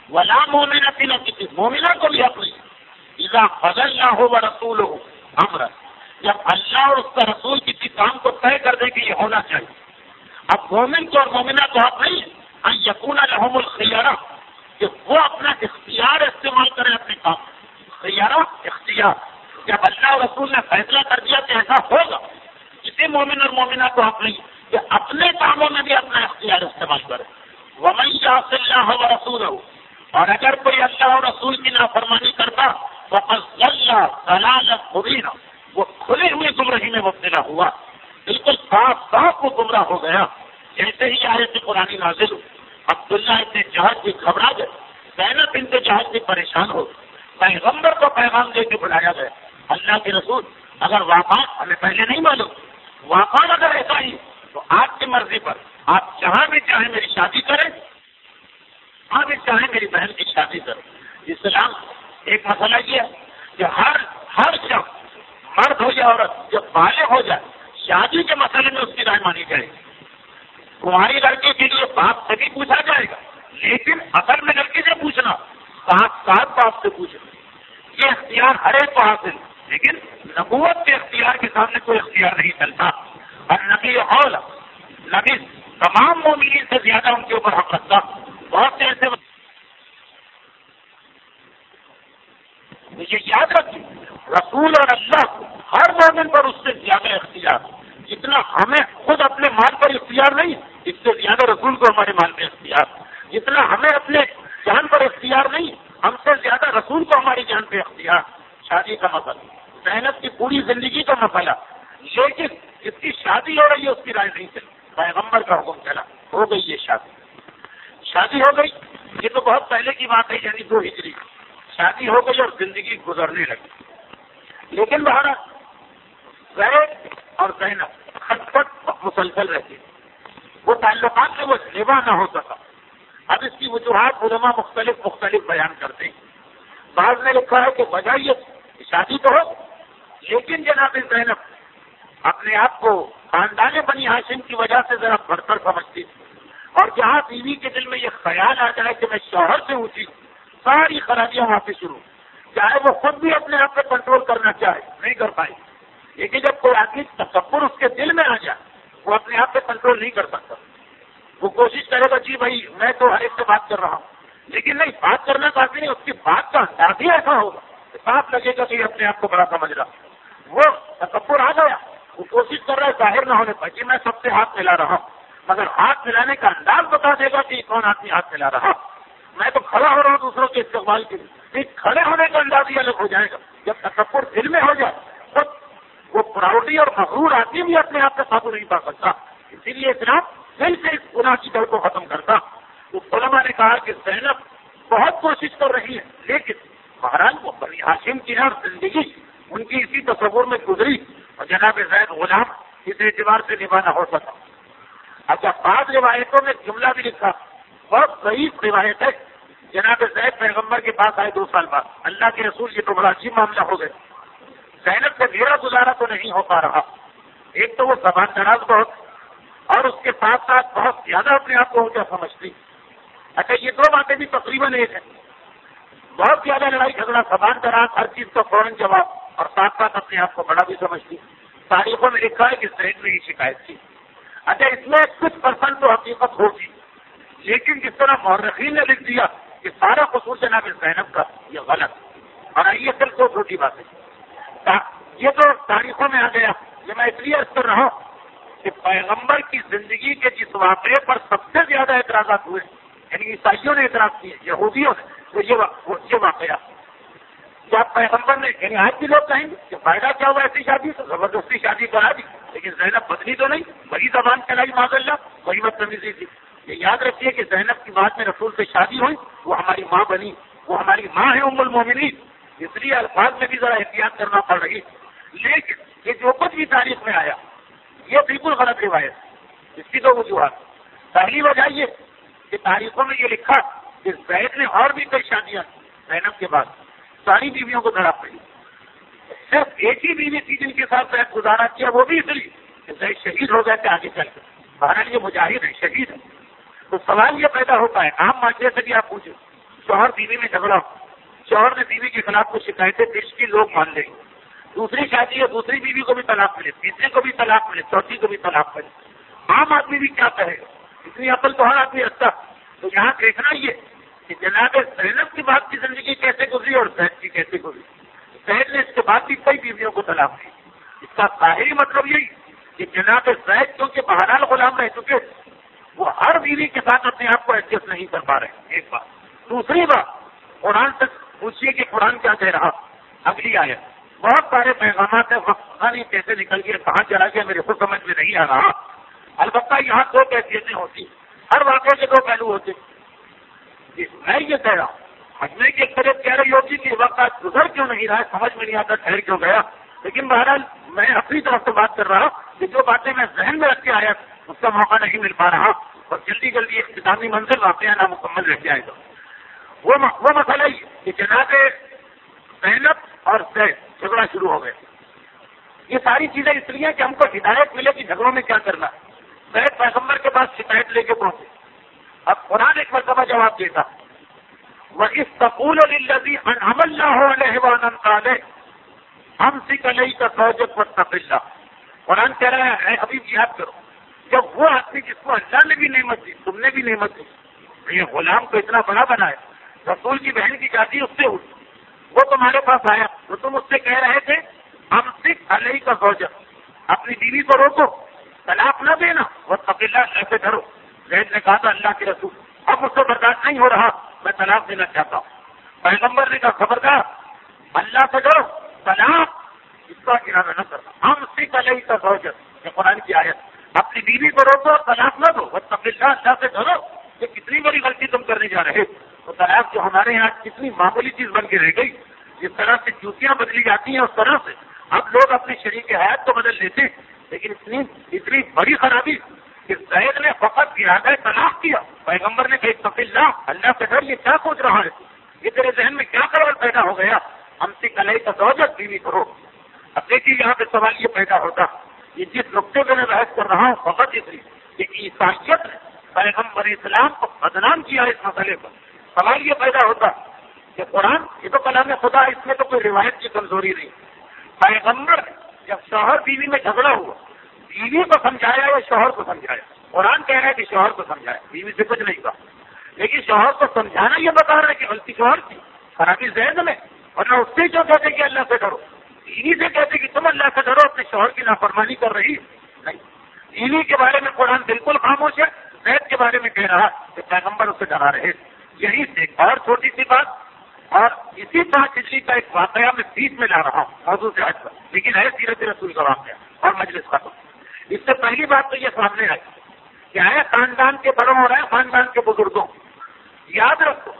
ولا مومنہ نہ کسی مومنہ کو بھی حق نہیں اذا قضى اللہ ورسولہ امرا جب اللہ اور اس کا رسول کسی کام کو طے کر دے کہ یہ ہونا چاہیے. اب مومن کو اور مومنہ کو حق نہیں ان یکون لهم الخیارہ کہ وہ اپنا اختیار استعمال کریں اپنے کام. خیارہ اختیار جب اللہ اور رسول نے فیصلہ کر دیا کہ ایسا ہوگا کسی مومن اور مومنہ کو حق نہیں کہ اپنے کاموں میں بھی اپنا اختیار استعمال کرے. ومن یعص اللہ ورسولہ اور اگر کوئی اللہ اور رسول کی نافرمانی کرتا فقد ضل ضلالا مبینا وہ کھلی ہوئی گمراہی میں مبتلا ہوا بالکل صاف صاف وہ گمراہ ہو گیا. جیسے ہی آیت قرآن نازل عبداللہ ابن جہش بھی گھبرا گئے, زینب بنت جہش بھی پریشان ہو, پیغمبر کو پیغام دے کے بلایا گیا. اللہ کے رسول اگر واقع ہمیں پہلے نہیں معلوم واقع اگر ایسا ہی تو آپ کی مرضی پر آپ جہاں بھی چاہیں میری شادی کریں, جہاں بھی چاہیں میری بہن کی شادی کریں. اسلام ایک مسئلہ یہ ہے کہ ہر شخص مرد ہو یا عورت جب بالغ ہو جائے شادی کے مسئلے میں اس کی رائے مانی جائے گی. تمہاری لڑکی کے لیے باپ سے بھی پوچھا جائے گا لیکن اصل میں لڑکی سے پوچھنا ساتھ باپ سے پوچھنا یہ اختیار ہر ایک کو حاصل لیکن نبوت کے اختیار کے سامنے کوئی اختیار نہیں چلتا. اور نبی اول نبی تمام مومنین سے زیادہ ان کے اوپر حق رکھتا. بہت سے ایسے مجھے یاد رکھیے رسول اور اللہ ہر مومن پر اس سے زیادہ اختیار. جتنا ہمیں خود اپنے مال پر اختیار نہیں اس سے زیادہ رسول کو ہمارے مال میں اختیار. جتنا ہمیں اپنے جان پر اختیار نہیں ہم سے زیادہ رسول کو ہماری جان پہ اختیار. شادی کا مسئلہ محنت کی پوری زندگی کا مسئلہ لیکن جس کی شادی ہو رہی ہے اس کی رائے نہیں چلی. پیغمبر کا حکم چلا ہو گئی یہ شادی ہو گئی. یہ تو بہت پہلے کی بات ہے یعنی 2 ہجری شادی ہو گئی اور زندگی گزرنے لگی. لیکن بہرحال زید اور زینب خط مسلسل رہتے وہ تعلقات میں وہ لیوا نہ ہو سکا. اب اس کی وجوہات علماء مختلف بیان کرتے ہیں. بعض نے لکھا ہے کہ وجہ یہ شادی تو ہو لیکن جناب زینب اپنے آپ کو خاندان بنی ہاشم کی وجہ سے ذرا بڑھ کر سمجھتی اور جہاں بیوی کے دل میں یہ خیال آ جائے کہ میں شوہر سے اونچی ساری خرابیاں وہاں سے شروع چاہے وہ خود بھی اپنے آپ پہ کنٹرول کرنا چاہے نہیں کر پائے. لیکن جب کوئی آدمی تکبر اس کے دل میں آ جائے وہ اپنے آپ پہ کنٹرول نہیں کر سکتا. وہ کوشش کرے گا جی بھائی میں تو ہر ایک سے بات کر رہا ہوں لیکن نہیں بات کرنا کافی نہیں اس کی بات کا انداز ہی ایسا ہوگا صاف لگے گا کہ یہ اپنے آپ کو بڑا سمجھ رہا. وہ تکبر آ گیا وہ کوشش کر رہا ہے ظاہر نہ ہونے پر جی میں سب سے ہاتھ ملا رہا ہوں مگر ہاتھ ملانے کا انداز بتا دے گا کہ کون آدمی ہاتھ ملا رہا. میں تو کھڑا ہو رہا ہوں دوسروں کے استقبال کے لیے کھڑے ہونے کا انداز ہی الگ ہو جائے گا. جب تکبر دل میں ہو جائے تو وہ پراؤڈی اور مغرور آدمی بھی اپنے آپ کا قابو نہیں پا سکتا. اسی لیے اسلام دل سے اس گناہ کی جڑ کو ختم کرتا. تو علماء نے کہا کہ زینب بہت کوشش کر رہی ہے لیکن بہرحال وہ بنی ہاشم کی ہر زندگی ان کی اسی تصور میں گزری اور جناب زید غلام اس اعتبار سے نبھانا ہو سکا. اچھا بعض روایتوں میں جملہ بھی لکھا بہت ضعیف روایت ہے. جناب زید پیغمبر کے پاس آئے 2 سال بعد اللہ کے رسول یہ تو بڑا عجیب معاملہ ہو گیا. زینب سے میرا گزارا تو نہیں ہو پا رہا. ایک تو وہ زبان دراز بہت اور اس کے ساتھ ساتھ بہت زیادہ اپنے آپ کو اونچا سمجھتی. اچھا یہ 2 باتیں بھی تقریباً ایک ہیں. بہت زیادہ لڑائی جھگڑا زبان دراز ہر چیز کا فوراً جواب اور ساتھ ساتھ اپنے آپ کو بڑا بھی سمجھتی. تاریخوں میں لکھا ہے کہ زید نے یہ شکایت کی. اچھا اس میں کچھ % تو حقیقت ہوگی لیکن جس طرح مورخین نے لکھ دیا کہ سارا قصور جناب زینب کا یہ غلط اور یہ صرف 2 چھوٹی باتیں یہ تو تاریخوں میں آ گیا. یہ میں اس لیے عرض کر رہا ہوں کہ پیغمبر کی زندگی کے جس واقعے پر سب سے زیادہ اعتراضات ہوئے یعنی عیسائیوں نے اعتراض کیے یہودیوں نے تو یہ واقعہ کیا پیغمبر نے یعنی آج بھی لوگ کہیں گے کہ فائدہ کیا ہوا ایسی شادی سے زبردستی شادی کرا دی لیکن زینب بدلی تو نہیں وہی زبان چلائی معاذ اللہ وہی بدتمیزی تھی. یہ یاد رکھیے کہ زینب کی بعد میں رسول سے شادی ہوئی وہ ہماری ماں بنی وہ ہماری ماں ہے ام المومنین. اس لیے الفاظ میں بھی ذرا احتیاط کرنا پڑ رہی لیکن یہ جو کچھ بھی تاریخ میں آیا یہ بالکل غلط روایت. اس کی 2 وجوہات. پہلی وجہ یہ کہ تاریخوں میں یہ لکھا کہ زید نے اور بھی کئی شادیاں زینب کے بعد ساری بیویوں کو دھڑا پڑی. صرف ایک ہی بیوی تھی جن کے ساتھ زید گزارا کیا وہ بھی اس لیے کہ زید شہید ہو گئے تھے آگے چل کر. بہرحال یہ مجاہد ہے شہید ہے. تو سوال یہ پیدا ہوتا ہے عام معاشرے سے بھی آپ پوچھیں شوہر بیوی میں جھگڑا، شوہر نے بیوی کے خلاف کچھ شکایتیں پیش کی، لوگ مان لیں، دوسری شادی ہے، دوسری بیوی کو بھی طلاق ملے، تیسرے کو بھی طلاق ملے، چوتھی کو بھی طلاق ملے، عام آدمی بھی کیا کہے گا؟ اتنی عقل تو ہر آدمی رکھتا۔ تو یہاں دیکھنا یہ کہ جناب زینب کی بات کی زندگی کیسے گزری اور زید کی کیسے گزری۔ زید نے اس کے بعد بھی کئی بیویوں کو طلاق دی۔ اس کا ظاہری مطلب یہی کہ جناب زید کیونکہ بہرحال غلام رہ چکے، وہ ہر بیوی کے ساتھ اپنے آپ کو ایڈجسٹ نہیں کر پا رہے، ایک بات۔ دوسری بات، قرآن سے پوچھیے کہ قرآن کیا کہہ رہا، اگلی آیت بہت سارے پیغامات ہیں، وقت پتہ نہیں کیسے نکل گیا، کہاں چلا گیا، میرے خود سمجھ میں نہیں آ رہا۔ البتہ یہاں دو کیفیتیں ہوتی، ہر واقعے کے دو پہلو ہوتے۔ میں یہ کہہ رہا ہوں، حجمے کی ایک طرف کہہ رہی ہوتی کہ وقت آج گزر کیوں نہیں رہا ہے، سمجھ میں نہیں آتا ٹھہر کیوں گیا، لیکن بہرحال میں اپنی طرف سے بات کر رہا ہوں کہ جو باتیں میں ذہن میں رکھ کے آیا اس کا موقع نہیں مل پا رہا، اور جلدی جلدی اختتامی منظر واقعہ نامکمل رہ جائے گا۔ وہ مسئلہ ہی کہ جناب زینب اور زید جھگڑا شروع ہو گئے۔ یہ ساری چیزیں اس لیے کہ ہم کو ہدایت ملے کہ جھگڑوں میں کیا کرنا ہے۔ زید پیغمبر کے پاس شکایت لے کے پہنچے، اب قرآن ایک مرتبہ جواب دیتا، وَإِذْ تَقُولُ لِلَّذِي أَنْعَمَ اللَّهُ عَلَيْهِ وَأَنْعَمْتَ عَلَيْهِ أَمْسِكْ عَلَيْكَ زَوْجَكَ وَاتَّقِ اللَّهَ۔ قرآن کہہ رہا ہے، اے حبیب یاد کرو، جب وہ آدمی جس کو اللہ نے بھی نعمت دی، تم نے بھی نعمت دی، یہ غلام کو اتنا بڑا بنایا، رسول کی بہن کی شادی اس سے ہوئی، وہ تمہارے پاس آیا تو تم اس سے کہہ رہے تھے أَمْسِكْ عَلَيْكَ زَوْجَكَ، اپنی بیوی کو روکو، طلاق نہ دینا، واتقِ اللہ، ایسے ڈرو۔ زید نے کہا تھا اللہ کے رسول اب مجھ سے برداشت نہیں ہو رہا، میں طلاق دینا چاہتا ہوں۔ پیغمبر نے کہا خبردار، اللہ سے ڈرو، طلاق اس کا ارادہ نہ کرنا۔ ہم سکھ علیہ کا زوجت، یہ قرآن کی آیت، اپنی بیوی کو روکو، طلاق نہ دو، واتقِ اللہ، اللہ سے ڈرو۔ یہ کتنی بڑی غلطی تم کرنے جا رہے، تو طلاق جو ہمارے یہاں کتنی معمولی چیز بن کے رہ گئی، جس طرح سے جوتیاں بدلی جاتی ہیں اس طرح سے اب لوگ اپنی شریک حیات کو بدل لیتے ہیں، لیکن اتنی بڑی خرابی کہ زید نے فقط ارادہ طلاق کیا، پیغمبر نے کہا اتق اللہ، اللہ سے ڈر، یہ کیا سوچ رہا ہے، یہ تیرے ذہن میں کیا خیال پیدا ہو گیا، ہم سے کلئی کا زوجت بیوی کرو۔ اب دیکھیے یہاں پہ سوال یہ پیدا ہوتا، یہ جس نقطے پہ میں بحث کر رہا ہوں فقط اس لیے کہ عیسائیت نے پیغمبر اسلام کو بدنام کیا اس مسئلے پر، سوال یہ پیدا ہوتا کہ قرآن یہ تو کلام خدا، اس میں تو کوئی روایت کی کمزوری نہیں، پیغمبر جب شوہر بیوی میں جھگڑا ہوا، بیوی کو سمجھایا یا شوہر کو سمجھایا؟ قرآن کہہ رہا ہے کہ شوہر کو سمجھایا، بیوی سے کچھ نہیں کہا، لیکن شوہر کو سمجھانا یہ بتا رہا ہے کہ غلطی شوہر کی، خرابی ذہن میں، اور نہ اس سے جو کہتے کہ اللہ سے ڈرو، بیوی سے کہتے کہ تم اللہ سے ڈرو، اپنے شوہر کی نافرمانی کر رہی نہیں۔ بیوی کے بارے میں قرآن بالکل خاموش ہے، زید کے بارے میں کہہ رہا کہ پیغمبر اسے ڈرا رہے۔ یہی سے ایک اور چھوٹی سی بات، اور اسی 5 ہجری کا ایک واقعہ میں بیچ میں لا رہا ہوں موضوع سے ہٹ کر، لیکن ہے سیرت رسول کا واقعہ اور مجلس ختم۔ اس سے پہلی بات تو یہ سامنے آئی کہ ہے خاندان کے بڑوں اور ہے خاندان کے بزرگوں، یاد رکھو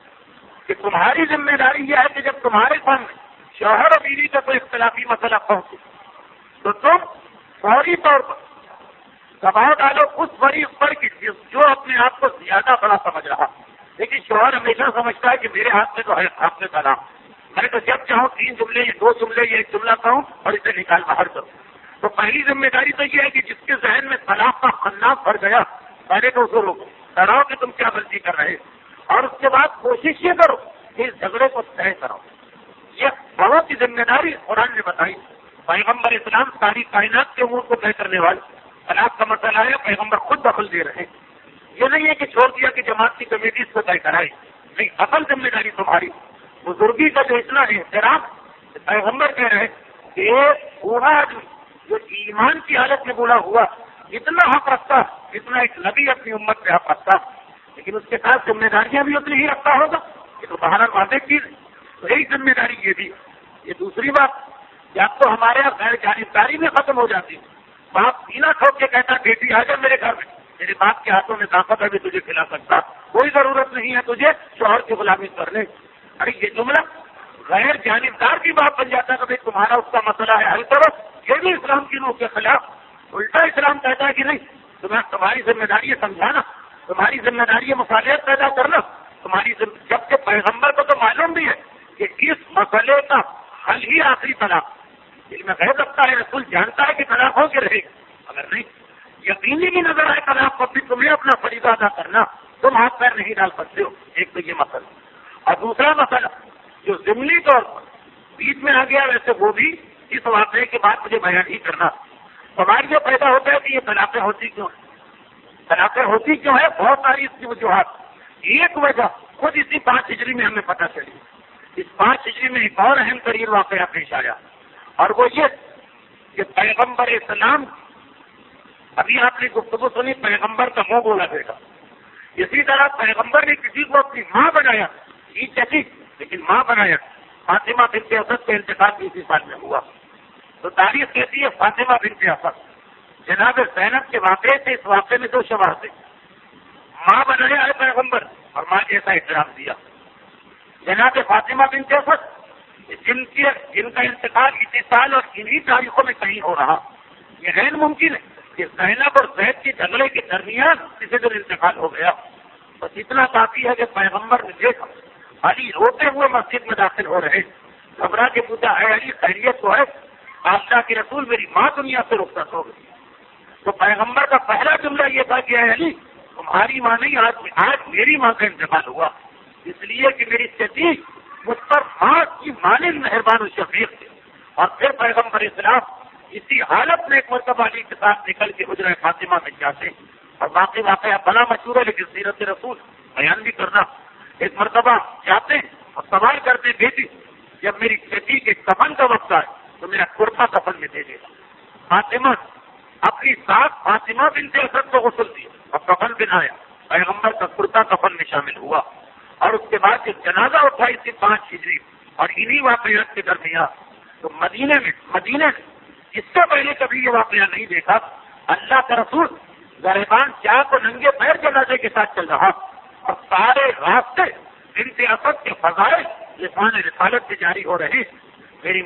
کہ تمہاری ذمہ داری یہ ہے کہ جب تمہارے سامنے شوہر اور بیوی کا کوئی اختلافی مسئلہ پہنچے تو تم فوری طور پر دباؤ ڈالو اس فریق پر جو اپنے آپ کو زیادہ بڑا سمجھ رہا، لیکن شوہر ہمیشہ سمجھتا ہے کہ میرے ہاتھ میں تو ہے آپ نے طلاق، میں تو جب چاہوں 3 جملے یا 2 جملے یا 1 جملہ کہوں اور اسے نکال باہر کروں۔ تو پہلی ذمہ داری تو یہ ہے کہ جس کے ذہن میں طلاق کا خناس بھر گیا، پہلے تو اسے روکو، ڈراؤ کہ تم کیا غلطی کر رہے، اور اس کے بعد کوشش یہ کرو کہ اس جھگڑے کو طے کرو۔ یہ بڑوں کی ذمہ داری قرآن نے بتائی، پیغمبر اسلام ساری کائنات کے امور کو طے کرنے والے، طلاق کا مسئلہ ہے پیغمبر خود دخل دے رہے، یہ نہیں ہے کہ چھوڑ دیا کہ جماعت کی کمیٹی اس کو طے کرائی، نہیں، اصل ذمہ داری تمہاری۔ بزرگی کا جو اتنا احترام پیغمبر کہہ رہے کہ یہ بوڑھا آدمی جو ایمان کی حالت میں بوڑھا ہوا اتنا حق رکھتا، اتنا ایک نبی اپنی امت پہ حق رکھتا، لیکن اس کے ساتھ ذمہ داریاں بھی اتنی ہی رکھتا ہوگا، یہ تو باہر واضح چیز ہے۔ تو ایک ذمہ داری یہ بھی، یہ دوسری بات کہ اب تو ہمارے یہاں غیر جانبداری میں ختم ہو جاتی ہے، باپ سینہ ٹھوک کے کہتا بیٹی آ جا میرے گھر میں، میرے باپ کے ہاتھوں میں طاقت ہے بھی تجھے کھلا سکتا، کوئی ضرورت نہیں ہے تجھے شوہر کی غلامی کرنے۔ ارے یہ جملہ غیر جانبدار کی بات بن جاتا ہے کہ بھائی تمہارا اس کا مسئلہ ہے حل کرو، یہ بھی اسلام کی روح کے خلاف۔ الٹا اسلام کہتا ہے کہ نہیں، تمہاری ذمہ داری ہے سمجھانا، تمہاری ذمہ داری ہے مصالحت پیدا کرنا، جبکہ پیغمبر کو تو معلوم بھی ہے کہ اس مسئلے کا حل ہی آخری طلاق، دل میں غیر رکھتا ہے، رسول جانتا ہے کہ طلاق ہو کے رہے گا، اگر نہیں یقینی بھی نظر آئے طلاق کو بھی تمہیں اپنا فریضہ ادا کرنا، تم ہاتھ پیر نہیں ڈال سکتے ہو، ایک تو یہ مسئلہ۔ اور دوسرا مسئلہ جو ضمنی طور پر بیچ میں آ گیا، ویسے وہ بھی اس واقعے کے بعد مجھے بیان ہی کرنا. سوال یہ پیدا ہوتا ہے کہ یہ طلاقیں ہوتی کیوں ہیں؟ طلاقیں ہوتی کیوں ہے؟ بہت ساری اس کی وجوہات. ایک وجہ خود اسی 5 ہجری میں ہمیں پتہ چلی. اس 5 ہجری میں ایک اور اہم ترین واقعہ پیش آیا، اور وہ یہ کہ پیغمبر اسلام، ابھی آپ نے گفتگو سنی، پیغمبر کا منہ بولا دے گا. اسی طرح پیغمبر نے کسی کو اپنی ماں بنایا، یہ چچی لیکن ماں بنایا. فاطمہ بنت اسد کا انتقال بھی اسی سال میں ہوا. تو تاریخ کہتی ہے فاطمہ بنت اسد جناب زینب کے واقعے سے، اس واقعے میں 2 شواہد تھے. ماں بنایا ہے پیغمبر اور ماں جیسا احترام دیا. جناب فاطمہ بنت اسد جن کا انتقال اسی سال اور انہی تاریخوں میں کہیں ہو رہا، یہ غیر ممکن ہے کہ زینب اور زید کے جھگڑے کے درمیان کسی دن انتقال ہو گیا. بس اتنا کافی ہے کہ پیغمبر نے دیکھا علی روتے ہوئے مسجد میں داخل ہو رہے، گھبرا کے پوچھا، اے علی خیریت تو ہے؟ اللہ کے رسول میری ماں دنیا سے رخصت ہو گئی. تو پیغمبر کا پہلا جملہ یہ تھا کہ اے علی تمہاری ماں نہیں، آج میری ماں کا انتقال ہوا، اس لیے کہ میری چچی مجھ پر ماں کی مانند مہربان و شفیق تھے. اور پھر پیغمبر اسلام اسی حالت میں ایک مرتبہ علی کے ساتھ نکل کے حجرہ فاطمہ میں جاتے، اور باقی واقعہ بڑا مشہور ہے لیکن سیرت رسول بیان بھی کرنا. ایک مرتبہ جاتے اور سوال کرتے، بیٹی جب میری چچی کے کفن کا وقت آئے تو میرا کرتا کفن میں دے دے گا. فاطمہ اپنی ساتھ فاطمہ بنت اسد کو غسل دیا اور کفن بنایا، پیغمبر کا کرتا کفن میں شامل ہوا. اور اس کے بعد جو جنازہ اٹھائی تھی 5 ہجری اور انہی واقعات کے درمیان، تو مدینے میں اس سے پہلے کبھی یہ واقعہ نہیں دیکھا. اللہ کا رسول غریبان چاک اور ننگے پیر جنازے کے ساتھ چل رہا، اور سارے راستے بنت اسد کے فضائل لسان رسالت سے جاری ہو رہے. میری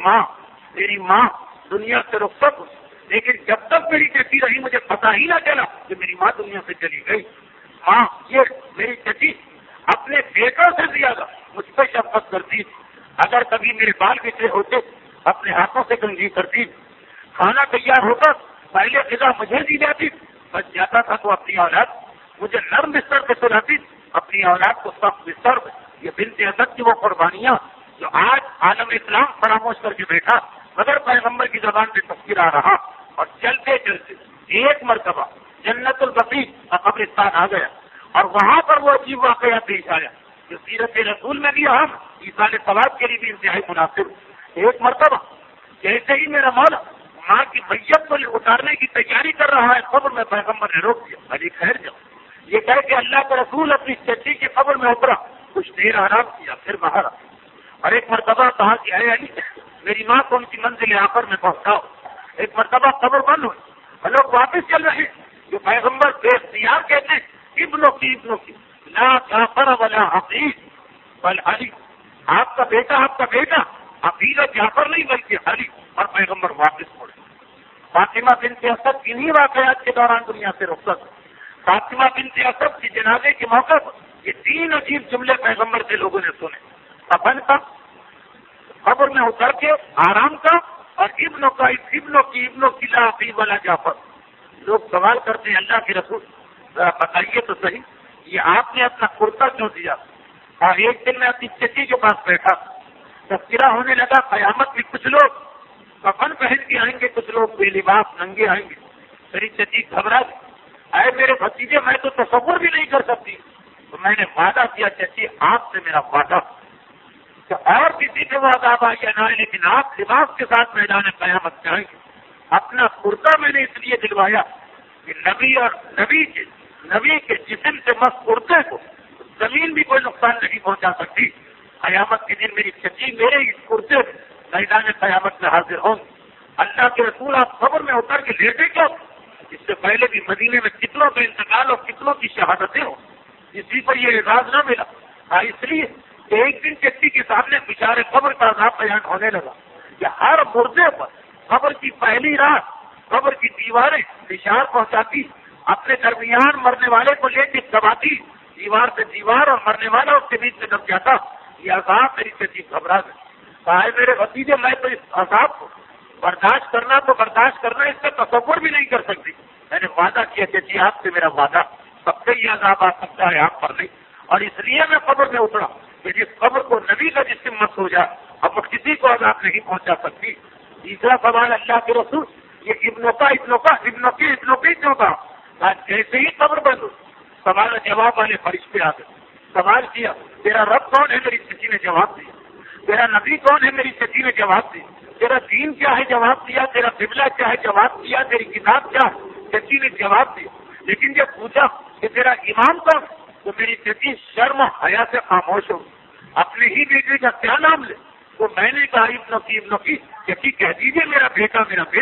ماں دنیا سے رخصت، لیکن جب تک میری چچی رہی مجھے پتہ ہی نہ چلا کہ میری ماں دنیا سے چلی گئی. ماں یہ میری چچی اپنے بیٹوں سے زیادہ مجھ پہ شفقت کرتی تھی. اگر کبھی میرے بال بچھڑے ہوتے اپنے ہاتھوں سے کنگھی کرتی. کھانا تیار ہوتا پہلے غذا مجھے دی جاتی، بس جاتا تھا تو اپنی اولاد مجھے نرم بستر پہ سلاتی، اپنی اولاد کو سخت بستر پہ. یہ بنت اسد کی وہ قربانیاں جو آج عالم اسلام فراموش کر کے بیٹھا، مگر پیغمبر کی زبان پہ تذکر آ رہا. اور چلتے چلتے ایک مرتبہ جنت البقیع کا قبرستان آ گیا، اور وہاں پر وہ عجیب واقعہ پیش آیا جو سیرت رسول میں بھی اہم، ایصال ثواب کے لیے بھی انتہائی مناسب. ایک مرتبہ جیسے ہی میرا مولا ماں کی میت کو اتارنے کی تیاری کر رہا ہے، قبر میں پیغمبر نے روک دیا، علی ٹھہر جاؤ. یہ کہہ کہ اللہ کے رسول اپنی چچی کی قبر میں اترا، کچھ دیر آرام کیا، پھر باہر آ. اور ایک مرتبہ کہا کہ اے علی میری ماں کو ان کی منزل آخر میں پہنچاؤ. ایک مرتبہ قبر بند ہوئی اور لوگ واپس چل رہے، جو پیغمبر بے اختیار کہتے ہیں ابنوں کی لا جعفر ولا حقیق بل علی، آپ کا بیٹا حقیق جعفر نہیں بلکہ علی. اور پیغمبر واپس مڑے. فاطمہ بنت اسد انہی واقعات کے دوران دنیا سے رخصت. فاطمہ بنت اسد کی جنازے کے موقع پر یہ 3 عجیب جملے پیغمبر سے لوگوں نے سنے. کفن کا، قبر میں اتر کے آرام کا، اور ابنوں کی لا حقیق ولا جعفر. لوگ سوال کرتے ہیں اللہ کے رسول ذرا بتائیے تو صحیح، یہ آپ نے اپنا کرتا کیوں دیا؟ اور ایک دن میں اپنی چچی کے پاس بیٹھا، تذکرہ ہونے لگا قیامت میں کچھ لوگ کفن پہن کے آئیں گے، کچھ لوگ بے لباس ننگے آئیں گے. میری چچی گھبرا گئی، اے میرے بھتیجے میں تو تصور بھی نہیں کر سکتی. تو میں نے وعدہ کیا چچی آپ سے میرا وعدہ کہ اور کسی سے وہ عذاب آئے یا نہ آئے لیکن آپ لباس کے ساتھ میدان قیامت میں آئیں گے. اپنا کرتا میں نے اس لیے دلوایا کہ نبی کے جسم سے مس کرتے کو زمین بھی کوئی نقصان نہیں پہنچا سکتی. قیامت کے دن میری چچی میرے اس کرتے میدان قیامت میں حاضر ہوں. اللہ کے رسول آپ خبر میں اتر کے لیٹے کیوں؟ اس سے پہلے بھی مدینے میں کتنوں کا انتقال اور کتنوں کی شہادتیں ہوں، اسی پر یہ اعزاز نہ ملا. اس لیے کہ ایک دن چچی کے سامنے بچارے قبر کا عذاب بیان ہونے لگا کہ ہر مردے پر قبر کی پہلی رات قبر کی دیواریں اشار پہنچاتی، اپنے درمیان مرنے والے کو لے کے دباتی، دیوار سے دیوار اور مرنے والا اس کے بیچ میں دب جاتا. یہ عذاب میری چچی گھبرا گئی. کہا میرے بھتیجے میں تو اس عذاب کو برداشت کرنا اس کا تصور بھی نہیں کر سکتی. میں نے وعدہ کیا چچی آپ سے میرا وعدہ، سب سے یہ عذاب آ سکتا ہے آپ پر نہیں. اور اس لیے میں قبر میں اترا کہ جس قبر کو نبی کا جسم مس ہو جائے اب وہ کسی کو عذاب نہیں پہنچا سکتی. تیسرا سوال اللہ کے رسول یہ ابنوں کی کیوں کا آج جیسے ہی قبر بند ہو سوال جواب والے فرشتے آ گئے. سوال کیا تیرا رب کون ہے؟ میری چچی نے جواب دیا. تیرا نبی کون ہے؟ میری چچی نے جواب دیا. تیرا دین کیا ہے؟ جواب دیا. تیرا قبلہ کیا ہے؟ جواب دیا. تیری کتاب کیا ہے؟ چچی نے جواب دیا. لیکن جب پوچھا کہ تیرا امام کون تو میری چچی شرم و حیا سے خاموش ہو. اپنے ہی بیٹے کا کیا نام لے تو میں نے کہا ابنوں کی چچی کہہ دیجیے میرا بیٹا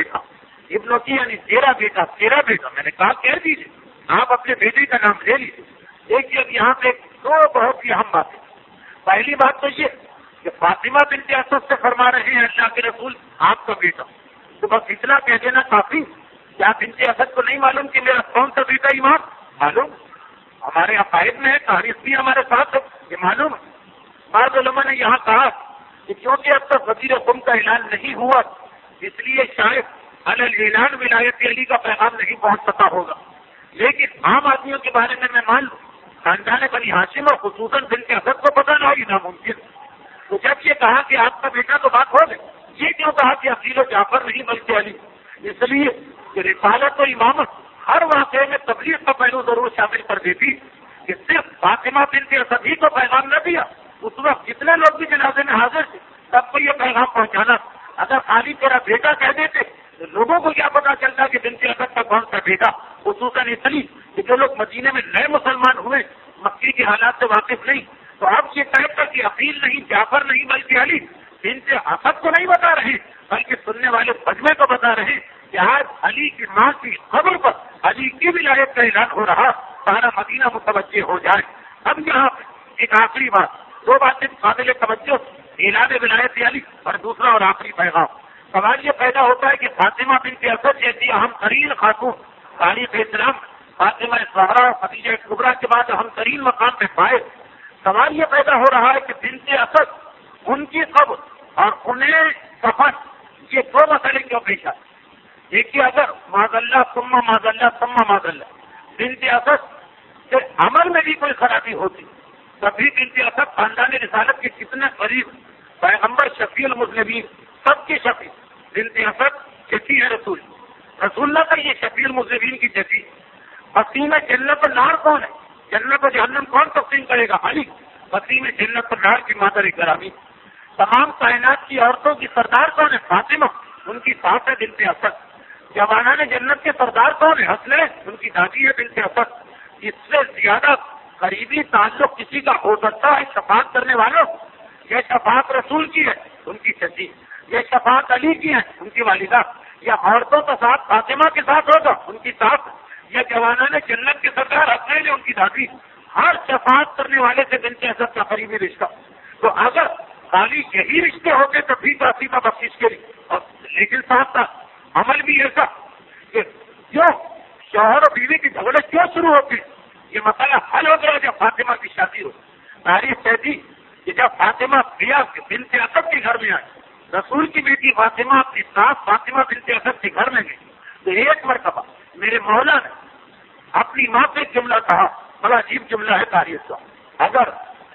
ابنوں کی یعنی تیرا بیٹا. میں نے کہا کہہ دیجیے آپ اپنے بیٹے کا نام لے لیجیے. دیکھیے اب یہاں پہ دو بہت ہی اہم باتیں. پہلی بات تو یہ کہ فاطمہ بنت اسد سے فرما رہے ہیں اللہ کے رسول آپ کا بیٹا تو بس اتنا کہہ دینا کافی. کیا بنت اسد کو نہیں معلوم کہ میرا کون سا بیٹا امام؟ معلوم. ہمارے عقائد میں ہے، تاریخ بھی ہمارے ساتھ ہے، یہ معلوم ہے. بعض علماء نے یہاں کہا کہ کیونکہ اب تک وزیر قوم کا اعلان نہیں ہوا اس لیے شاید اعلان ولایت علی کا پیغام نہیں پہنچ سکا ہوگا. لیکن عام آدمیوں کے بارے میں مان لوں خاندان بنی ہاشم اور خصوصاً بنت اسد کو پتہ نہ ہوئی ناممکن. تو جب یہ کہا کہ آپ کا بیٹا تو بات ہو گئی. یہ کیوں کہا کہ عقیل و جعفر نہیں بلکہ علی؟ اس لیے کہ رسالت و امامت ہر واقعے میں تبلیغ کا پہلو ضرور شامل کر دیتی کہ صرف فاطمہ بنت اسد ہی کو پیغام نہ دیا. اس وقت جتنے لوگ بھی جنازے میں حاضر تھے سب کو یہ پیغام پہنچانا. اگر خالی تیرا بیٹا کہہ دیتے تو لوگوں کو کیا پتا چلتا کہ بنت اسد کا کون سا بیٹا. خصوصاً اس لیے کہ جو لوگ مدینے میں نئے مسلمان ہوئے مکی کے حالات سے واقف نہیں تو آپ یہ کہہ کر کہ عقیل نہیں جعفر نہیں بلکہ علی بنت اسد کو نہیں بتا رہے بلکہ سننے والے بجمے کو بتا رہے کہ آج علی کی ماں کی خبر پر علی کی ولایت کا اعلان ہو رہا. سارا مدینہ متوجہ ہو جائے. اب یہاں ایک آخری بات دو باتیں قابل توجہ اعلان ولایت علی اور دوسرا اور آخری پیغام. سوال یہ پیدا ہوتا ہے کہ فاطمہ بنت اسد جیسی اہم ترین خاتون تاریخ اسلام فاطمہ زہرا خدیجہ کبریٰ کے بعد اہم ترین مقام پہ پائے. سوال یہ پیدا ہو رہا ہے کہ بنت اسد ان کی قبر اور انہیں کفن یہ دو مسئلے کیوں پیش آئے؟ دیکھیے اگر معاذ اللہ ثم معاذ اللہ بنت اسد کے عمل میں بھی کوئی خرابی ہوتی تبھی بنت اسد خاندان رسالت کے کتنے قریب پیغمبر شفیع المذنبین سب کی شفیع. بنت اسد چچی ہے رسول اللہ کا یہ شفیع المذنبین کی چچی. قسیم جنت النار کون ہے؟ جنت و جہنم کون تقسیم کرے گا؟ علی. قسیم جنت النار کی مادر گرامی. تمام کائنات کی عورتوں کی سردار کون ہے؟ فاطمہ. ان کی ساس ہے بنت اسد. جوانان جنت کے سردار کون ہے؟ حسنین. ان کی دادی ہے بنت اسد. اس سے زیادہ قریبی تعلق کسی کا ہو سکتا ہے شفاعت کرنے والوں؟ یہ شفاعت رسول کی ہے ان کی چچی. یہ شفاعت علی کی ہے ان کی والدہ. یا عورتوں کا ساتھ فاطمہ کے ساتھ ہوگا ان کی ساس. یا جوانان جنت کے سردار حسنین ان کی دادی. ہر شفاعت کرنے والے سے بنت اسد کا قریبی رشتہ. تو اگر خالی یہی رشتے ہوتے تو بھی فاطمہ بخشش کے لیے لیکن ساتھ ساتھ عمل بھی ایسا کہ جو شوہر اور بیوی کی جھگڑے کیوں شروع ہوتے یہ مسئلہ حل ہو گیا جب فاطمہ کی شادی ہو. تاریخ کہتی کہ جب فاطمہ بنت اسد کے گھر میں آئی رسول کی بیٹی فاطمہ اپنی ساس فاطمہ بنت اسد کے گھر میں گئی تو ایک مرتبہ میرے مولا نے اپنی ماں سے ایک جملہ کہا. بڑا عجیب جملہ ہے تاریخ کا. اگر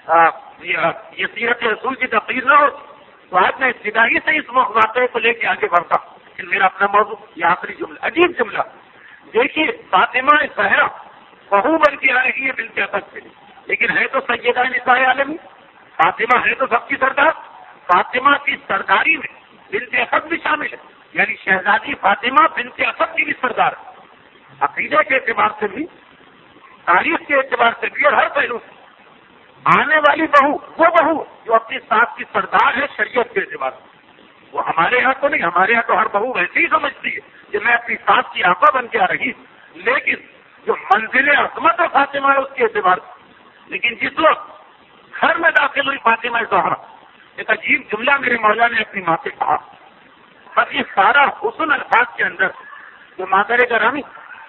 یہ سیرت رسول کی تقریر نہ ہو تو آج میں ابتدائی سے اس واقعے کو لے کے آگے بڑھتا لیکن میرا اپنا موضوع یہ آخری جملہ عجیب جملہ. دیکھیے فاطمہ زہرا بہو بن کے آ رہی ہے بنت اسد سے لیکن ہے تو سیدہ نساء عالمی. فاطمہ ہے تو سب کی سردار. فاطمہ کی سرداری میں بنت اسد بھی شامل ہے یعنی شہزادی فاطمہ بنت اسد کی بھی سردار ہے. عقیدے کے اعتبار سے بھی تاریخ کے اعتبار سے بھی اور ہر پہلو سے آنے والی بہو وہ بہو جو اپنی ساس کی سردار ہے شریعت کے اعتبار سے. وہ ہمارے یہاں تو نہیں. ہمارے یہاں تو ہر بہو ویسے ہی سمجھتی ہے کہ میں اپنی ساس کی آقا بن کے آ رہی لیکن جو منزل عظمت ہے فاطمہ ہے اس کے اعتبار سے. لیکن جس وقت گھر میں داخل ہوئی فاطمہ زہرا ایک عجیب جملہ میرے مولا نے اپنی ماں سے کہا. بس یہ سارا حسن الفاظ کے اندر جو مادر گرامی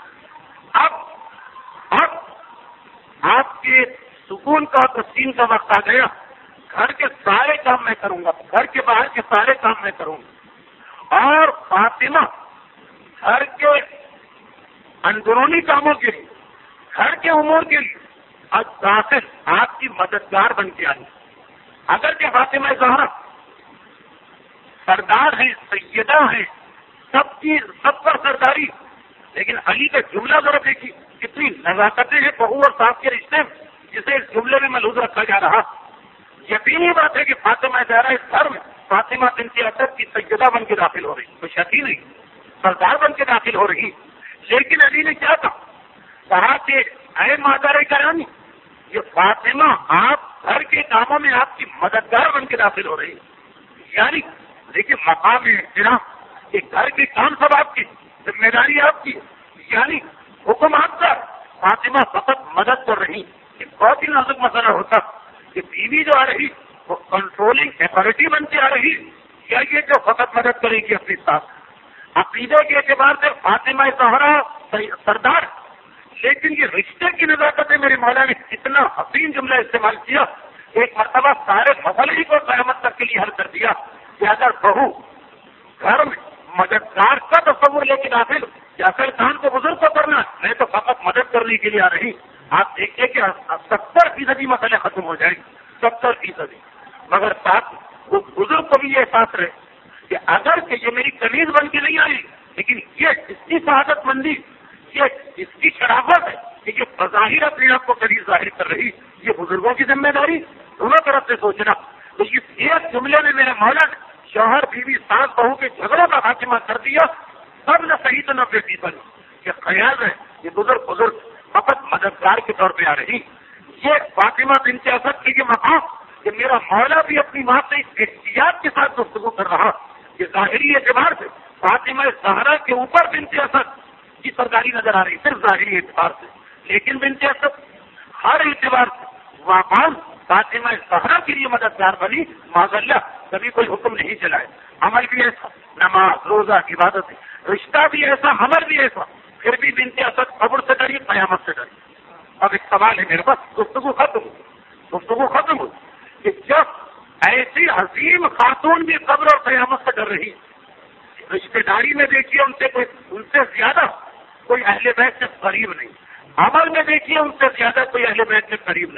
اب آپ کے سکون کا تسکین کا وقت آ گیا. گھر کے سارے کام میں کروں گا. گھر کے باہر کے سارے کام میں کروں گا اور فاطمہ گھر کے اندرونی کاموں کے لیے گھر کے امور کے لیے اب داخل آپ کی مددگار بن کے آئی. اگرچہ فاطمہ زہرا سردار ہیں، سیدہ ہیں، سب پر سرداری، لیکن علی کا جملہ ذرا دیکھیے کتنی نزاکتیں ہیں بہو اور صاحب کے رشتے میں، جسے اس جملے میں ملحوظ رکھا جا رہا۔ یقینی بات ہے کہ فاطمہ زہرا اس گھر میں فاطمہ بنت اسد کی سیدہ بن کے داخل ہو رہی، کوئی شک ہی نہیں، سردار بن کے داخل ہو رہی۔ لیکن علی نے کیا کہا کہ اے مادر کرانی، یہ فاطمہ آپ گھر کے کاموں میں آپ کی مددگار بن کے داخل ہو رہی، یعنی دیکھیے مقام احترام کہ گھر کے کام سب آپ کی، ذمہ داری آپ کی، یعنی حکم آپ کا، فاطمہ فقط مدد کر رہی۔ یہ بہت ہی نازک مسئلہ ہوتا کہ بیوی جو آ رہی وہ کنٹرولنگ اتھارٹی بن کے آ رہی، یا یہ جو فقط مدد کرے گی اپنی ساتھ۔ عقیدے کے اعتبار سے فاطمہ زہرا سردار، لیکن یہ رشتے کی نزاکت ہے۔ میرے مولا نے اتنا حسین جملہ استعمال کیا، ایک مرتبہ سارے مسئلے کو قیامت تک کے لیے حل کر دیا کہ اگر بہو گھر میں مددگار کا تصور لے کے داخل یا اصل کام کو بزرگ کو کرنا، میں تو فقط مدد کرنے کے لیے آ رہی، آپ دیکھیے کہ 70% مسئلے ختم ہو جائیں گے، 70%۔ مگر ساتھ وہ بزرگ کو بھی یہ احساس رہے کہ اگر کہ یہ میری کنیز بن کے نہیں آئی، لیکن یہ اس کی شہادت مندی، یہ اس کی شرافت ہے کہ یہ بظاہر اپنے آپ کو کنیز ظاہر کر رہی، یہ بزرگوں کی ذمہ داری دونوں طرف سے سوچنا۔ تو اس ایک جملے میں میرے مولا نے شوہر بیوی ساس بہو کے جھگڑوں کا خاتمہ کر دیا، سب نہ صحیح تو 90%۔ یہ خیال ہے یہ بزرگ فقط مددگار کے طور پہ آ رہی۔ یہ فاطمہ بنت اسد کی یہ مقام کہ میرا مولا بھی اپنی ماں سے احتیاط کے ساتھ گفتگو کر رہا، یہ ظاہری اعتبار سے فاطمہ زہرا کے اوپر بنت اسد کی سرداری نظر آ رہی، صرف ظاہری اعتبار سے، لیکن بنت اسد ہر اعتبار سے واقعاً فاطمہ زہرا کے لیے مددگار بنی۔ معذاللہ کبھی کوئی حکم نہیں چلائے، عمل بھی ایسا، نماز روزہ عبادت، رشتہ بھی ایسا، عمل بھی ایسا، پھر بھی بنت اسد قبر سے ڈری، قیامت سے ڈری۔ اب ایک سوال ہے میرے پاس، گفتگو ختم ہو کہ جب ایسی عظیم خاتون بھی قبر اور قیامت سے ڈر رہی، رشتے داری میں دیکھیے ان سے زیادہ کوئی اہل بیت سے قریب نہیں، عمل میں دیکھیے ان سے زیادہ کوئی اہل بیت سے قریب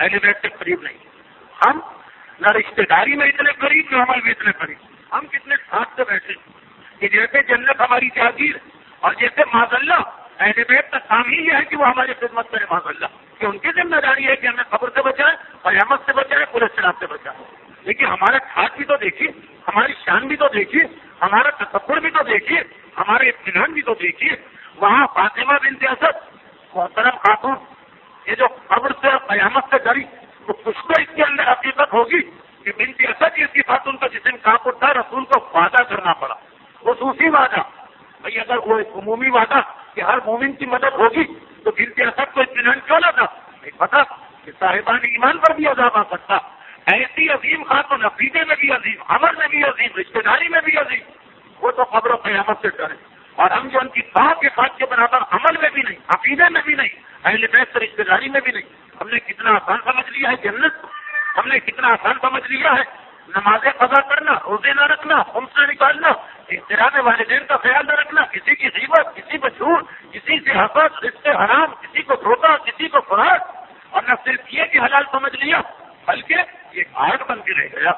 نہیں، ہم نہ رشتے داری میں اتنے قریب نہ عمل میں اتنے قریب، ہم کتنے ساتھ سے بیٹھے کہ جیسے جنت ہماری جاگیر، اور جیسے معذاللہ اہل بیت کا کام ہی یہ ہے کہ وہ ہماری خدمت کرے، معذاللہ کہ ان کی ذمہ داری ہے کہ ہمیں قبر سے بچائے، قیامت سے بچائے، پورے صراط سے بچائے۔ لیکن ہمارا ٹھاٹ بھی تو دیکھیے، ہماری شان بھی تو دیکھیے، ہمارا تصور بھی تو دیکھیے، ہمارے اطمینان بھی تو دیکھیے۔ وہاں فاطمہ بنت اسد محترم خاتون، یہ جو قبر سے اور قیامت سے ڈری، تو کچھ تو اس کے اندر حقیقت ہوگی کہ بنت اسد جیسی خاتون کا جسم کانپ اٹھا، رسول کو وعدہ کرنا پڑا، خصوصی وعدہ۔ بھائی اگر وہ عمومی وعدہ کہ ہر مومن کی مدد ہوگی تو بنت اسد کو اطمینان کیوں نہ تھا؟ نہیں پتا کہ صاحبان ایمان پر بھی عذاب آ سکتا۔ ایسی عظیم خاتون، عقیدے میں بھی عظیم، عمل میں بھی عظیم، رشتے داری میں بھی عظیم، وہ تو قبر و قیامت سے ڈرے، اور ہم جو ان کی بات کے خاص کے برابر عمل میں بھی نہیں، عقیدے میں بھی نہیں، اہل بیت سے رشتے داری میں بھی نہیں۔ ہم نے کتنا آسان سمجھ لیا ہے جنت، ہم نے کتنا آسان سمجھ لیا ہے نمازیں قضا کرنا، روزے نہ رکھنا، خمس نہ نکالنا، احترام والدین کا خیال نہ رکھنا، کسی کی غیبت، کسی کو جھوٹ، کسی سے حسد، رشتے حرام، کسی کو دھوکہ، کسی کو فراڈ، اور نہ صرف یہ کہ حلال سمجھ لیا بلکہ یہ آرٹ بن کے رہ گیا۔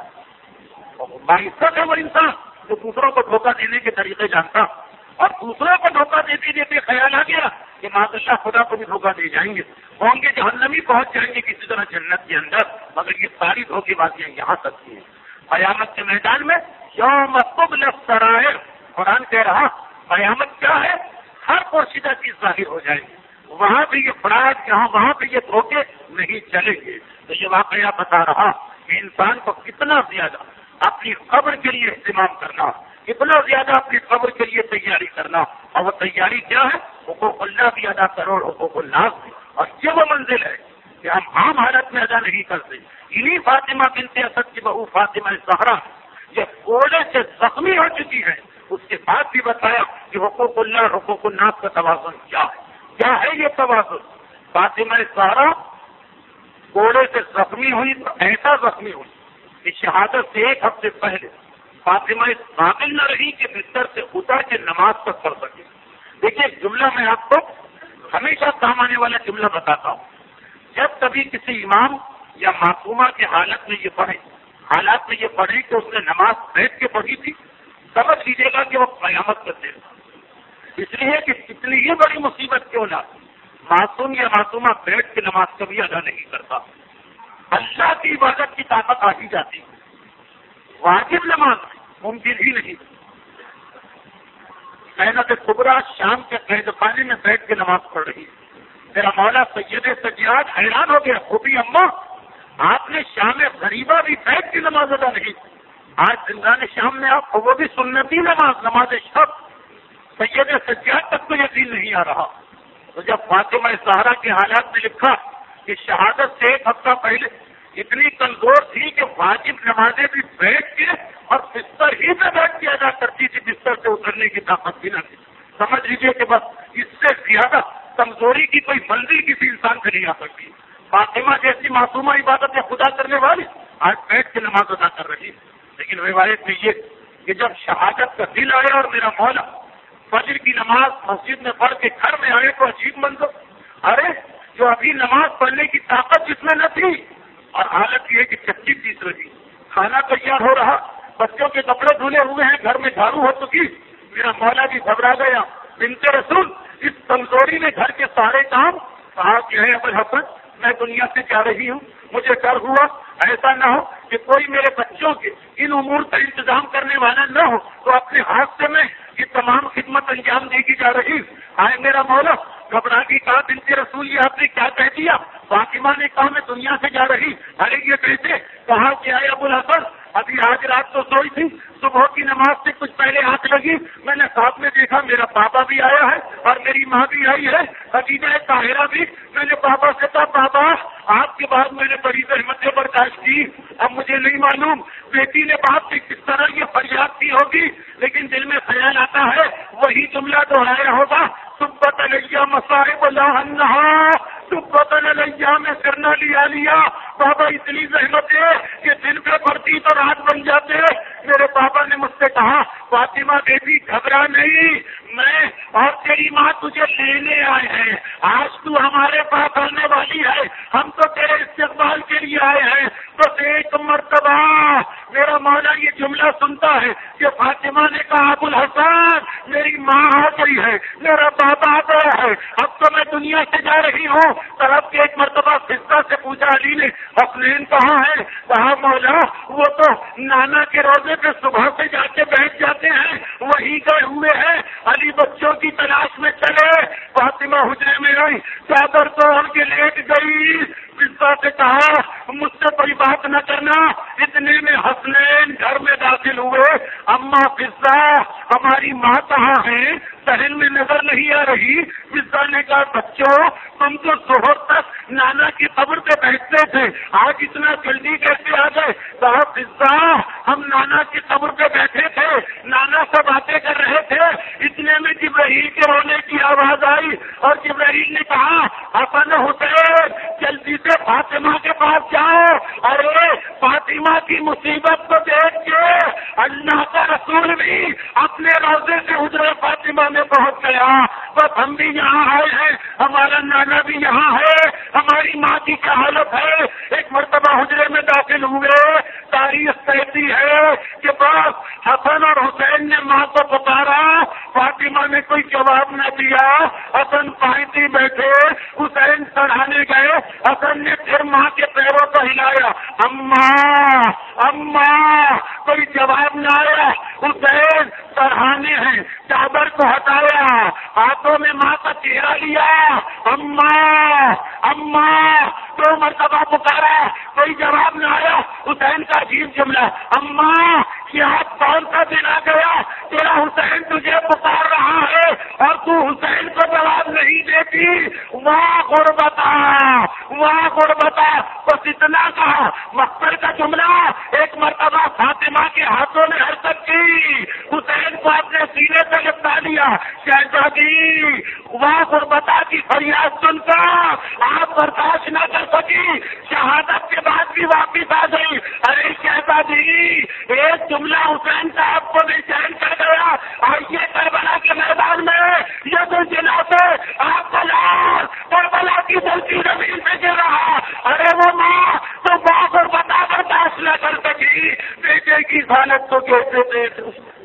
باعزت ہے وہ انسان جو دوسروں کو دھوکہ دینے کے طریقے جانتا، اور دوسروں کو دھوکہ دیتے دیتے خیال آ گیا کہ معاذ خدا کو بھی دھوکہ دے جائیں گے، ہوں گے جہنمی پہنچ جائیں گے کسی طرح جنت کے اندر۔ مگر یہ ساری دھوکے بازیاں یہاں تک کی ہیں۔ قیامت کے میدان میں یوم تبلی السرائر، قرآن کہہ رہا قیامت کیا ہے؟ ہر پوشیدہ چیز ظاہر ہو جائے گی، وہاں پہ یہ فراڈ، وہاں پہ یہ دھوکے نہیں چلیں گے۔ تو یہ واقعہ بتا رہا کہ انسان کو کتنا زیادہ اپنی قبر کے لیے اہتمام کرنا، کتنا زیادہ اپنی قبر کے لیے تیاری کرنا، اور وہ تیاری کیا ہے؟ حقوق اللہ بھی ادا کرو، حقوق الناس بھی، اور یہ وہ منزل ہے کہ ہم عام حالت میں ادا نہیں کرتے۔ انہی فاطمہ بنت اسد کی بہو فاطمہ زہرا یہ گولے سے زخمی ہو چکی ہے، اس کے بعد بھی بتایا کہ حقوق اللہ حقوق الناس کا توازن کیا ہے یہ توازن۔ فاطمہ زہرا گولے سے زخمی ہوئی تو ایسا زخمی ہوئی کہ شہادت سے ایک ہفتے پہلے فاطمہ اس قابل نہ رہی کہ بستر سے اتر کے نماز تک پڑھ سکے۔ دیکھیے جملہ میں آپ کو ہمیشہ کام آنے والا جملہ بتاتا ہوں، جب کبھی کسی امام یا معصومہ کی حالت میں یہ پڑھے حالات میں یہ پڑھی کہ اس نے نماز بیٹھ کے پڑھی تھی، سمجھ لیجیے گا کہ وہ قیامت کر دے گا. اس لیے کہ اتنی ہی بڑی مصیبت کیوں نہ معصوم یا معصومہ بیٹھ کے نماز کبھی ادا نہیں کرتا. اللہ کی عبادت کی طاقت آ ہی جاتی، واجب نماز ممکن ہی نہیں. محنت کبرا شام کے قید خانے میں بیٹھ کے نماز پڑھ رہی. میرا مولا سید سجاد حیران ہو گیا، خوبی اماں آپ نے شام غریبہ بھی بیٹھ کی نماز ادا نہیں. آج زندان شام میں آپ کو وہ بھی سنتی نماز شب سید سجاد تک کو یقین نہیں آ رہا. تو جب فاطمہ زہرا کے حالات میں لکھا کہ شہادت سے ایک ہفتہ پہلے اتنی کمزور تھی کہ واجب نمازیں بھی بیٹھ کے اور بستر ہی میں بیٹھ کے ادا کرتی تھی، بستر سے اترنے کی طاقت بھی نہ تھی. سمجھ لیجیے کہ بس اس سے زیادہ کمزوری کی کوئی منزل کسی انسان سے نہیں آ سکتی. فاطمہ جیسی معصومہ عبادت خدا کرنے والی آج بیٹھ کے نماز ادا کر رہی. لیکن روایت میں یہ کہ جب شہادت کا دل آیا اور میرا مولا فجر کی نماز مسجد میں پڑھ کے گھر میں آئے تو عجیب منظر. ارے جو ابھی نماز پڑھنے کی طاقت جس میں نہ تھی اور حالت یہ کہ کچی پیس رہی، کھانا تیار ہو رہا، بچوں کے کپڑے دھلے ہوئے ہیں، گھر میں جھاڑو ہو چکی. میرا مولا بھی گھبرا گیا. بنت رسول اس کمزوری میں گھر کے سارے کام کہا کہ ہے ابو الحسن میں دنیا سے جا رہی ہوں، مجھے ڈر ہوا ایسا نہ ہو کہ کوئی میرے بچوں کے ان امور کا انتظام کرنے والا نہ ہو تو اپنے ہاتھ سے میں یہ تمام خدمت انجام دے کی جا رہی. آئے میرا مولا گھبرا کی کہا بنت رسول یہ آپ نے کیا کہہ دیا؟ فاطمہ نے کہا میں دنیا سے جا رہی. ارے یہ کیسے؟ کہا کہ آئے ابو الحسن ابھی آج رات تو سوئی تھی، صبح کی نماز سے کچھ پہلے آنکھ لگی، میں نے خواب میں دیکھا میرا پاپا بھی آیا ہے اور میری ماں بھی آئی ہے، خدیجہ طاہرہ بھی. میں نے پاپا سے کہا پاپا آپ کے بعد میں نے بڑی زحمتیں برداشت کی، اب مجھے نہیں معلوم بیٹی نے باپ سے کس طرح یہ فریاد کی ہوگی، لیکن دل میں خیال آتا ہے وہی جملہ دہرایا ہوگا صبح علیہ مصائب اللہ صبح علیہ میں کرنا لیا بابا اتنی زحمت ہے کہ دن پہ پڑتی تو رات بن جاتے. میرے پاپا نے مجھ سے کہا فاطمہ بیٹی گھبرا نہیں، میں اور تیری ماں تجھے لینے آئے ہیں، آج تو ہمارے پاس آنے والی ہے، ہم تو تیرے استقبال کے لیے آئے ہیں. بس ایک مرتبہ میرا مولا یہ جملہ سنتا ہے کہ فاطمہ نے کہا ابو الحسن میری ماں آ گئی ہے، میرا بابا آ گیا ہے، اب تو میں دنیا سے جا رہی ہوں. طرف کے ایک مرتبہ فضہ سے پوچھا علی نے حسنین کہاں ہے؟ کہا مولا وہ تو نانا کے روزے پہ صبح سے جا کے بیٹھ جاتے ہیں، وہی گئے ہوئے ہیں. علی بچوں کی تلاش میں چلے، فاطمہ حجرے میں گئی، چادر توڑ کے لیٹ گئی. فضہ سے کہا مجھ سے کوئی بات نہ کرنا. اتنے میں حسنین گھر میں داخل ہوئے. اما فضہ ہماری ماں کہاں ہے؟ بہن میں نظر نہیں آ رہی. فضہ نے کہا بچوں تم تو ظہر تک نانا کی قبر پہ بیٹھتے تھے، آج اتنا جلدی کیسے آ گئے؟ کہا فضہ ہم نانا کی قبر پہ بیٹھے تھے، نانا سے باتیں کر رہے تھے، اتنے میں جبرائیل کے رونے کی آواز آئی اور جبرائیل نے کہا حسن حسین جلدی سے فاطمہ کے پاس جاؤ. ارے فاطمہ کی مصیبت کو دیکھ کے اللہ کا رسول بھی اپنے روزے سے حجرہ فاطمہ میں پہنچ گیا. بس ہم بھی یہاں آئے ہیں، ہمارا نانا بھی یہاں ہے، ہماری ماں کی کیا حالت ہے. ایک مرتبہ حجرے میں داخل ہوئے. تاریخ کہتی ہے کہ بس حسن اور حسین نے ماں کو پکارا، فاطمہ نے کوئی جواب نہ دیا. حسن پائتی بیٹھے، حسین چڑھانے گئے. حسن نے پھر ماں کے پیروں کو ہلایا، اماں اماں، کوئی جواب نہ آیا. حسین چڑھانے ہیں، چادر کو ہٹایا، ہاتھوں میں ماں کا چہرہ لیا، اماں اماں، 2 مرتبہ پکارا، کوئی جواب نہ آیا. حسین کا عجیب جملہ، اماں یہ آپ کون سا دن آ گیا تیرا حسین تجھے پکار رہا ہے اور تو حسین کو جواب نہیں دیتی. واہ غربتا واہ غربتا. بس اتنا کہا. مقبر کا جملہ، ایک مرتبہ فاطمہ کے ہاتھوں نے حرکت کی، حسین کو اپنے سینے سے لپٹا لیا. شہزادی واہ غربتا کی فریاد سن کر آپ برداشت نہ کر سکی، شہادت کے بعد بھی واپس آ گئی. ارے شہزادی ایک جملہ حسین کا آپ کو بے چین کر گیا. آئیے کربلا کے میدان میں یہ تو جلا سے آپ کا لال کربلا کی جلتی زمین سے گر رہا. ارے وہ ماں تو باپ اور بتا برداشت نہ کر سکی. رسالت کو کہتے تھے